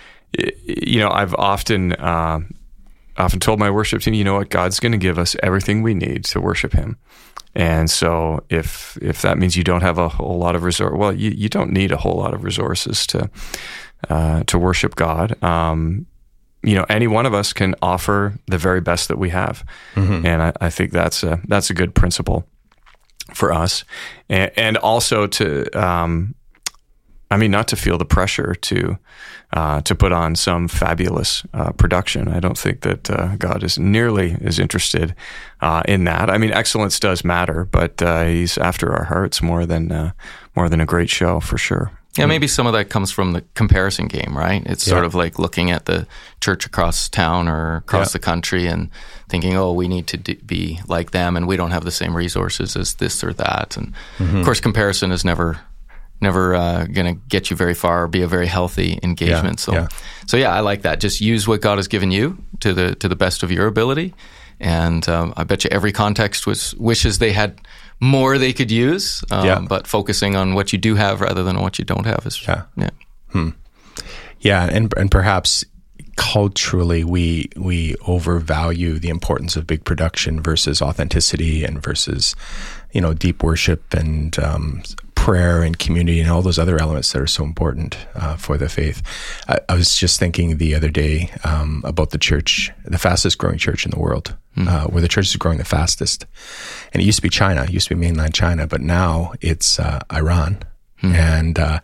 you know, I've often uh, often told my worship team, you know what, God's going to give us everything we need to worship Him. And so if if that means you don't have a whole lot of resources, well, you, you don't need a whole lot of resources to uh, to worship God. Um, you know, any one of us can offer the very best that we have. Mm-hmm. And I, I think that's a, that's a good principle for us. And, and also to, um, I mean, not to feel the pressure to uh, to put on some fabulous uh, production. I don't think that uh, God is nearly as interested uh, in that. I mean, excellence does matter, but uh, He's after our hearts more than uh, more than a great show, for sure. Yeah, maybe some of that comes from the comparison game, right? It's yeah. sort of like looking at the church across town or across yeah. the country and thinking, oh, we need to d- be like them, and we don't have the same resources as this or that. And mm-hmm. of course, comparison is never never uh, going to get you very far or be a very healthy engagement. Yeah, so, yeah. so yeah, I like that. Just use what God has given you to the to the best of your ability. And um, I bet you every context was wishes they had more they could use, um, yeah. but focusing on what you do have rather than on what you don't have is yeah, yeah, hmm. yeah, and and perhaps culturally we we overvalue the importance of big production versus authenticity and versus you know deep worship and um, prayer and community and all those other elements that are so important uh, for the faith. I, I was just thinking the other day um, about the church, the fastest growing church in the world, mm. uh, where the church is growing the fastest. And it used to be China, it used to be mainland China, but now it's uh, Iran. Mm. And uh,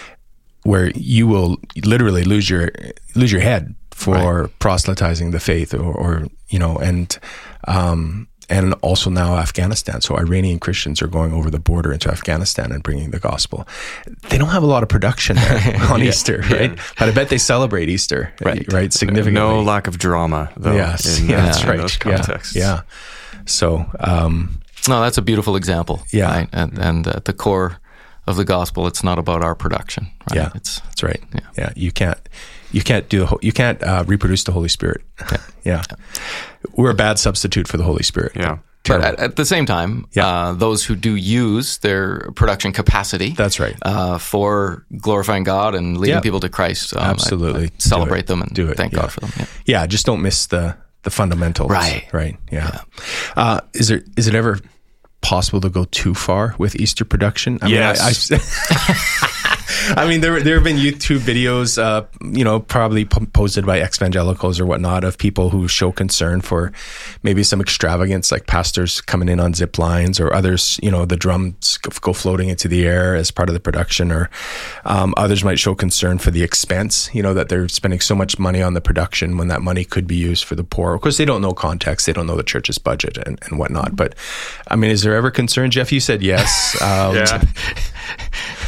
where you will literally lose your lose your head for right. proselytizing the faith, or, or you know, and um, and also now Afghanistan. So Iranian Christians are going over the border into Afghanistan and bringing the gospel. They don't have a lot of production there on yeah. Easter, right? Yeah. But I bet they celebrate Easter, right? right? Significantly. No lack of drama, though. Yes, in, yeah, uh, that's right. In those contexts. Yeah, yeah. So, um, no, that's a beautiful example. Yeah, right? and, and at the core of the gospel, it's not about our production. Right? Yeah, it's that's right. Yeah, yeah. You can't. You can't do the whole, you can't uh, reproduce the Holy Spirit. Yeah. yeah. We're a bad substitute for the Holy Spirit. Yeah. But at, at the same time, yeah. uh, those who do use their production capacity, that's right, uh, for glorifying God and leading yeah. people to Christ, um, absolutely, I, I celebrate them and do it. thank yeah. God for them. Yeah. yeah, just don't miss the the fundamentals. Right, right. Yeah. yeah. Uh, is there is it ever possible to go too far with Easter production? I yes. mean, I, I, I mean, there there have been YouTube videos, uh, you know, probably p- posted by ex-evangelicals or whatnot, of people who show concern for maybe some extravagance, like pastors coming in on zip lines, or others, you know, the drums go floating into the air as part of the production, or um, others might show concern for the expense, you know, that they're spending so much money on the production when that money could be used for the poor. Of course, they don't know context, they don't know the church's budget and, and whatnot. But I mean, is there ever concern, Jeff? You said yes. Um, yeah.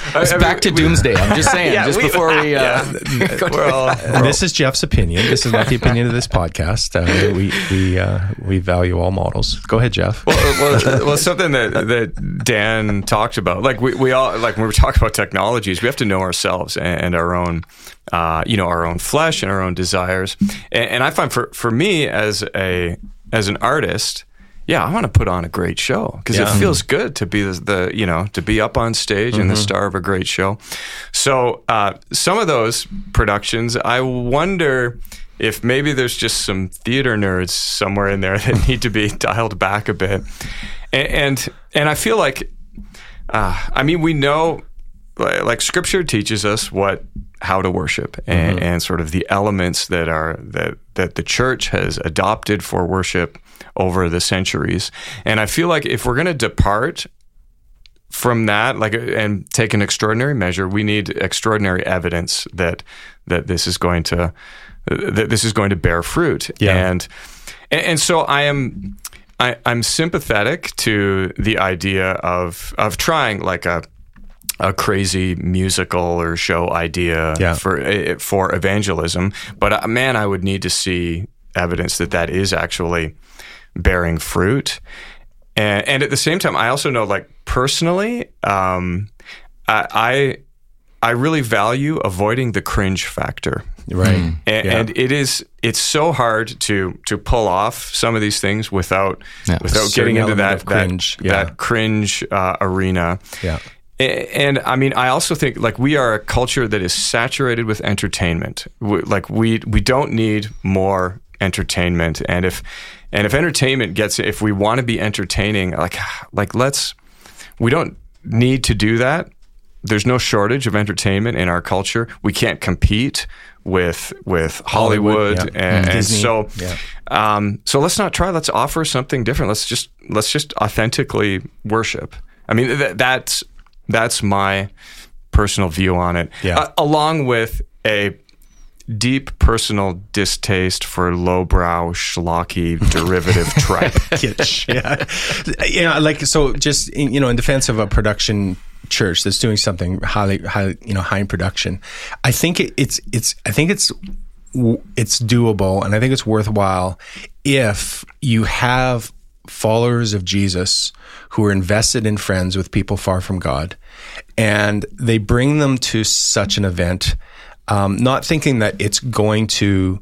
It's I mean, back to we, doomsday. I'm just saying, yeah, just we, before we. Uh, yeah. we're all, we're This is Jeff's opinion. This is not the opinion of this podcast. Uh, we we uh, we value all models. Go ahead, Jeff. Well, well, well, something that that Dan talked about, like we, we all like when we're talking about technologies, we have to know ourselves and, and our own, uh, you know, our own flesh and our own desires. And, and I find for for me as a as an artist, yeah, I want to put on a great show because Yeah. it feels good to be the, the you know to be up on stage mm-hmm. and the star of a great show. So uh, some of those productions, I wonder if maybe there's just some theater nerds somewhere in there that need to be dialed back a bit. And and, and I feel like, uh, I mean, we know, like Scripture teaches us what how to worship and, mm-hmm. and sort of the elements that are that that the church has adopted for worship over the centuries. And I feel like if we're going to depart from that, like, and take an extraordinary measure, we need extraordinary evidence that that this is going to that this is going to bear fruit. Yeah. And and so I am I, I'm sympathetic to the idea of of trying like a a crazy musical or show idea yeah. for for evangelism, but uh, man, I would need to see evidence that that is actually bearing fruit. And, and at the same time, I also know, like personally, um, I, I I really value avoiding the cringe factor. Right, mm. and, yeah. and it is it's so hard to to pull off some of these things without yeah. without getting into that cringe. that, Yeah. that cringe uh, arena. Yeah. And I mean, I also think like we are a culture that is saturated with entertainment. We, like we we don't need more entertainment. And if and if entertainment gets, if we want to be entertaining, like like let's, we don't need to do that. There's no shortage of entertainment in our culture. We can't compete with with Hollywood, Hollywood yeah. and, mm, and so yeah. um, so let's not try. Let's offer something different. Let's just let's just authentically worship. I mean, th- that's. That's my personal view on it, yeah. uh, along with a deep personal distaste for lowbrow, schlocky, derivative tripe. Kitsch, yeah. You know, like, so just, in, you know, in defense of a production church that's doing something highly, highly, you know, high in production, I think it, it's, it's, I think it's, it's doable, and I think it's worthwhile if you have followers of Jesus who are invested in friends with people far from God, and they bring them to such an event, um, not thinking that it's going to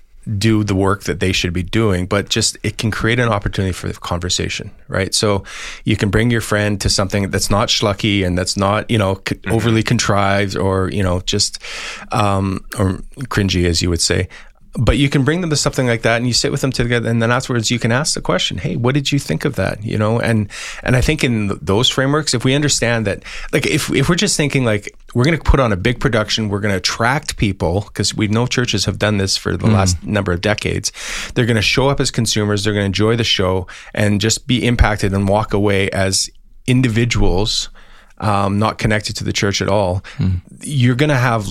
do the work that they should be doing, but just it can create an opportunity for the conversation, right? So you can bring your friend to something that's not schlucky and that's not, you know, c- overly contrived or, you know, just um, or cringy, as you would say. But you can bring them to something like that, and you sit with them together, and then afterwards you can ask the question, "Hey, what did you think of that?" You know, and and I think in those frameworks, if we understand that, like if if we're just thinking like we're going to put on a big production, we're going to attract people, because we know churches have done this for the mm. last number of decades. They're going to show up as consumers, they're going to enjoy the show, and just be impacted and walk away as individuals. Um, not connected to the church at all. Mm. You're going to have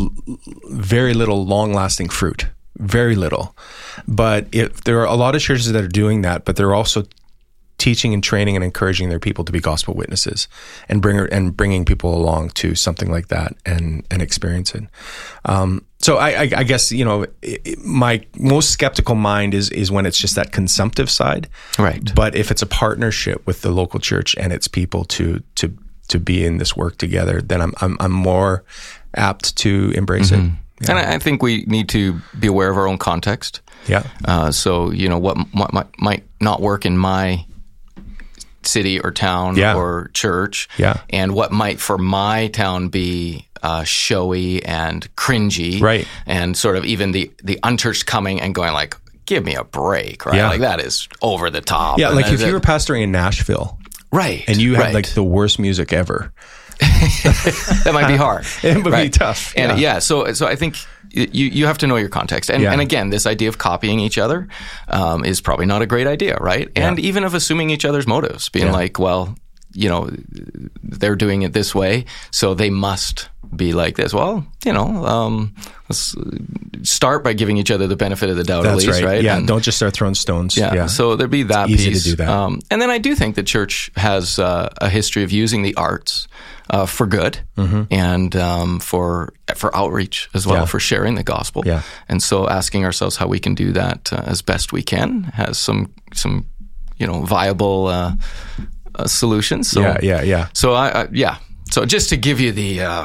very little long-lasting fruit. Very little. But if there are a lot of churches that are doing that, but they're also teaching and training and encouraging their people to be gospel witnesses and bring and bringing people along to something like that and and experience it. Um, so I, I, I guess, you know, it, my most skeptical mind is is when it's just that consumptive side. Right. But if it's a partnership with the local church and its people to to to be in this work together, then I'm I'm, I'm more apt to embrace mm-hmm. it. Yeah. And I think we need to be aware of our own context. Yeah. Uh, so, you know, what, what might, might not work in my city or town yeah. or church, yeah. and what might for my town be uh, showy and cringy, right? And sort of even the the unchurched coming and going like, "Give me a break," right? Yeah. Like that is over the top. Yeah, and like if it, you were pastoring in Nashville, right, and you had right. like the worst music ever. That might be hard. It would right? be tough. And yeah. yeah, so so I think you you have to know your context. And yeah. and again, this idea of copying each other um, is probably not a great idea, right? Yeah. And even of assuming each other's motives, being yeah. like, well, you know, they're doing it this way, so they must be like this. Well, you know, um, let's start by giving each other the benefit of the doubt. That's at least, right. right? Yeah, and, don't just start throwing stones. Yeah, yeah. so there'd be that Easy piece. to do that. Um, and then I do think the church has uh, a history of using the arts uh, for good mm-hmm. and um, for for outreach as well, yeah. for sharing the gospel. Yeah. And so asking ourselves how we can do that uh, as best we can has some some you know viable uh, uh, solutions. So, yeah, yeah, yeah. So I, I yeah. So just to give you the uh,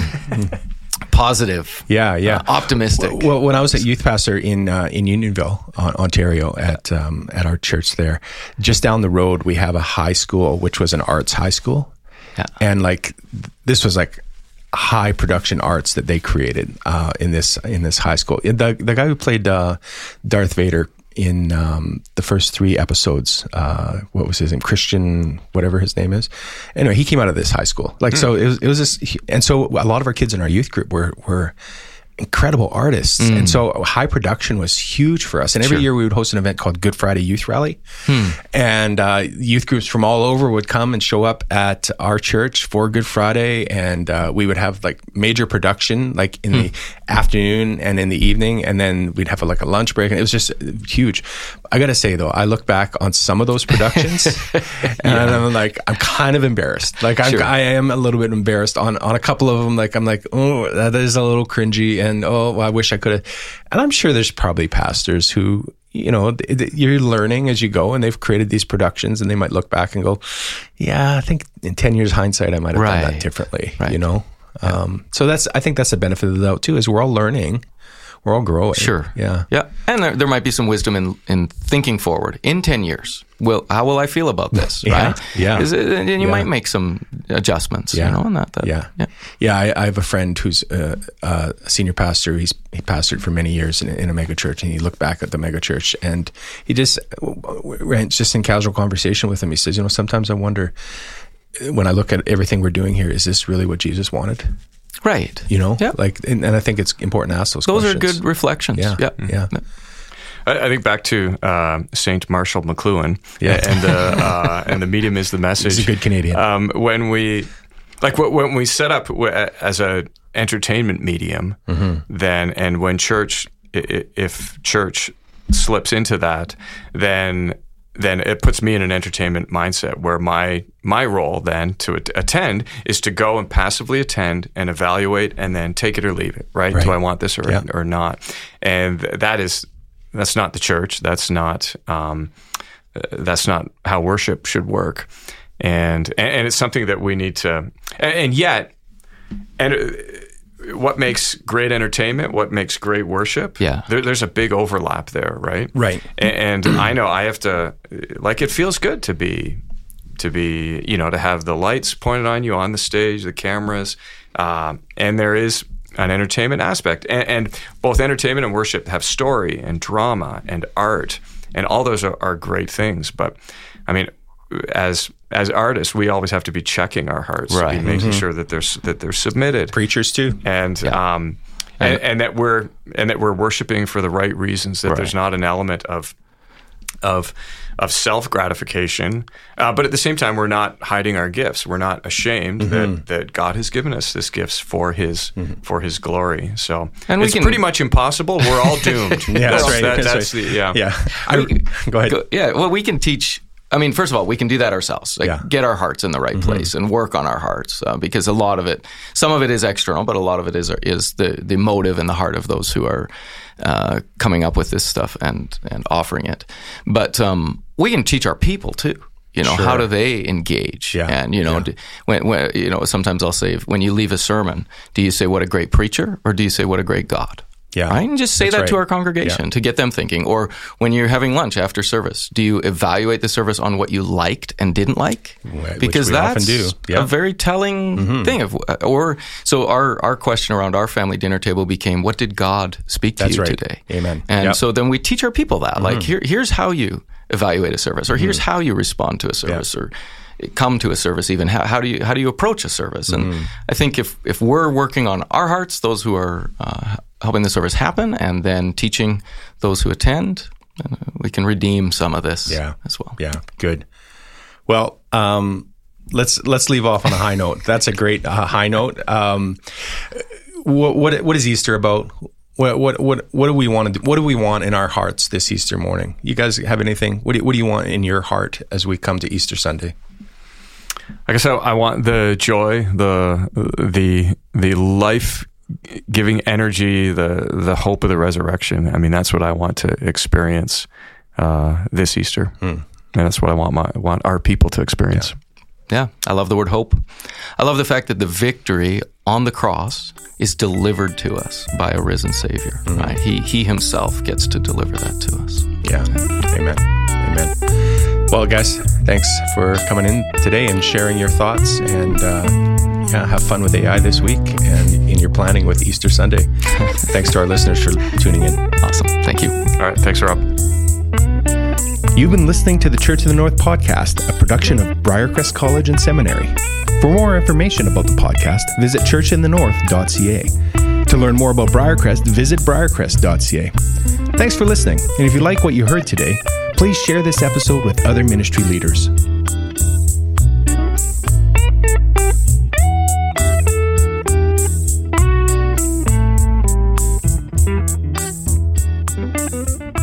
positive, yeah, yeah, uh, optimistic. Well, when I was at youth pastor in uh, in Unionville, Ontario, at um, at our church there, just down the road we have a high school, which was an arts high school, yeah. and like this was like high production arts that they created uh, in this in this high school. The the guy who played uh, Darth Vader in um, the first three episodes, uh, what was his name? Christian, whatever his name is. Anyway, he came out of this high school. Like, mm. so it was, it was this, and so a lot of our kids in our youth group were, were incredible artists. Mm. And so high production was huge for us. And every sure. year we would host an event called Good Friday Youth Rally. Hmm. And uh, youth groups from all over would come and show up at our church for Good Friday. And uh, we would have like major production, like in hmm. the afternoon and in the evening. And then we'd have a, like a lunch break. And it was just huge. I got to say though, I look back on some of those productions and yeah. I'm like, I'm kind of embarrassed. Like I'm, sure. I am a little bit embarrassed on, on a couple of them. Like I'm like, oh, that is a little cringy. And oh, well, I wish I could have. And I'm sure there's probably pastors who, you know, you're learning as you go, and they've created these productions, and they might look back and go, yeah, I think in ten years hindsight, I might have right. done that differently, right. you know? Yeah. Um, so that's, I think that's the benefit of the doubt too, is we're all learning. We're all growing. Sure. Yeah. Yeah. And there, there might be some wisdom in, in thinking forward. In ten years, will how will I feel about this? yeah. Right? Yeah. Is it, and you yeah. might make some adjustments, yeah. you know, and that, that yeah. Yeah. Yeah. I, I have a friend who's a, a senior pastor. He's he pastored for many years in, in a mega church, and he looked back at the mega church, and he just ran just in casual conversation with him. He says, you know, sometimes I wonder, when I look at everything we're doing here, is this really what Jesus wanted? Right. You know, yeah. like, and, and I think it's important to ask those Those questions. are good reflections. Yeah. Yeah. Mm-hmm. yeah. I, I think back to uh, Saint Marshall McLuhan yeah. and, the, uh, and the medium is the message. He's a good Canadian. Um, when we, like when we set up as a entertainment medium, mm-hmm. then, and when church, if church slips into that, then then it puts me in an entertainment mindset where my my role then to attend is to go and passively attend and evaluate and then take it or leave it, right? right. Do I want this or, yeah. or not? And that is, that's not the church. That's not, um, that's not how worship should work. And, and it's something that we need to, and, and yet, and what makes great entertainment, what makes great worship, yeah. there, there's a big overlap there, right? Right. And, and I know I have to, like, it feels good to be, to be, you know, to have the lights pointed on you on the stage, the cameras, uh, and there is an entertainment aspect. And, and both entertainment and worship have story and drama and art, and all those are, are great things. But, I mean, as as artists, we always have to be checking our hearts, right. be making mm-hmm. sure that they're that they're submitted. Preachers too, and yeah. um, and, and that we're and that we're worshiping for the right reasons. That right. there's not an element of of of self gratification, uh, but at the same time, we're not hiding our gifts. We're not ashamed mm-hmm. that, that God has given us this gifts for His mm-hmm. for His glory. So and it's can, pretty much impossible. We're all doomed. yeah, that's, that's right. That, that's, that's right. the yeah yeah. I, go ahead. Go, yeah. Well, we can teach. I mean, first of all, we can do that ourselves. Like, yeah. get our hearts in the right mm-hmm. place and work on our hearts, uh, because a lot of it, some of it is external, but a lot of it is is the the motive and the heart of those who are uh, coming up with this stuff and and offering it. But um, we can teach our people too. You know, sure. how do they engage? Yeah. And you know, yeah. do, when, when you know, sometimes I'll say, when you leave a sermon, do you say what a great preacher, or do you say what a great God? Yeah. Right? And just say That's that right. to our congregation yeah. to get them thinking. Or when you're having lunch after service, do you evaluate the service on what you liked and didn't like? Which because we that's often do. Yeah. a very telling mm-hmm. thing. Of, or so our, our question around our family dinner table became, what did God speak to that's you right. today? Amen. And yep. so then we teach our people that. Mm-hmm. Like, here, here's how you evaluate a service, or mm-hmm. here's how you respond to a service, yeah. or come to a service even. How, how do you how do you approach a service? And mm-hmm. I think if, if we're working on our hearts, those who are uh, helping the service happen, and then teaching those who attend, uh, we can redeem some of this yeah. as well. Yeah, good. Well, um, let's let's leave off on a high note. That's a great uh, high note. Um, what, what what is Easter about? What what what what do we want to do? What do we want in our hearts this Easter morning? You guys have anything? What do what do you want in your heart as we come to Easter Sunday? I guess I, I want the joy, the the the life giving energy, the the hope of the resurrection. I mean, that's what I want to experience uh, this Easter, mm. and that's what I want my want our people to experience. Yeah. Yeah, I love the word hope. I love the fact that the victory on the cross is delivered to us by a risen Savior. Mm. Right? He He Himself gets to deliver that to us. Yeah. Amen. Amen. Well, guys, thanks for coming in today and sharing your thoughts. And uh, yeah, have fun with A I this week and in your planning with Easter Sunday. Thanks to our listeners for tuning in. Awesome. Thank you. All right. Thanks, Rob. You've been listening to the Church of the North podcast, a production of Briarcrest College and Seminary. For more information about the podcast, visit church in the north dot c a. To learn more about Briarcrest, visit briarcrest dot c a. Thanks for listening, and if you like what you heard today, please share this episode with other ministry leaders. Thank you.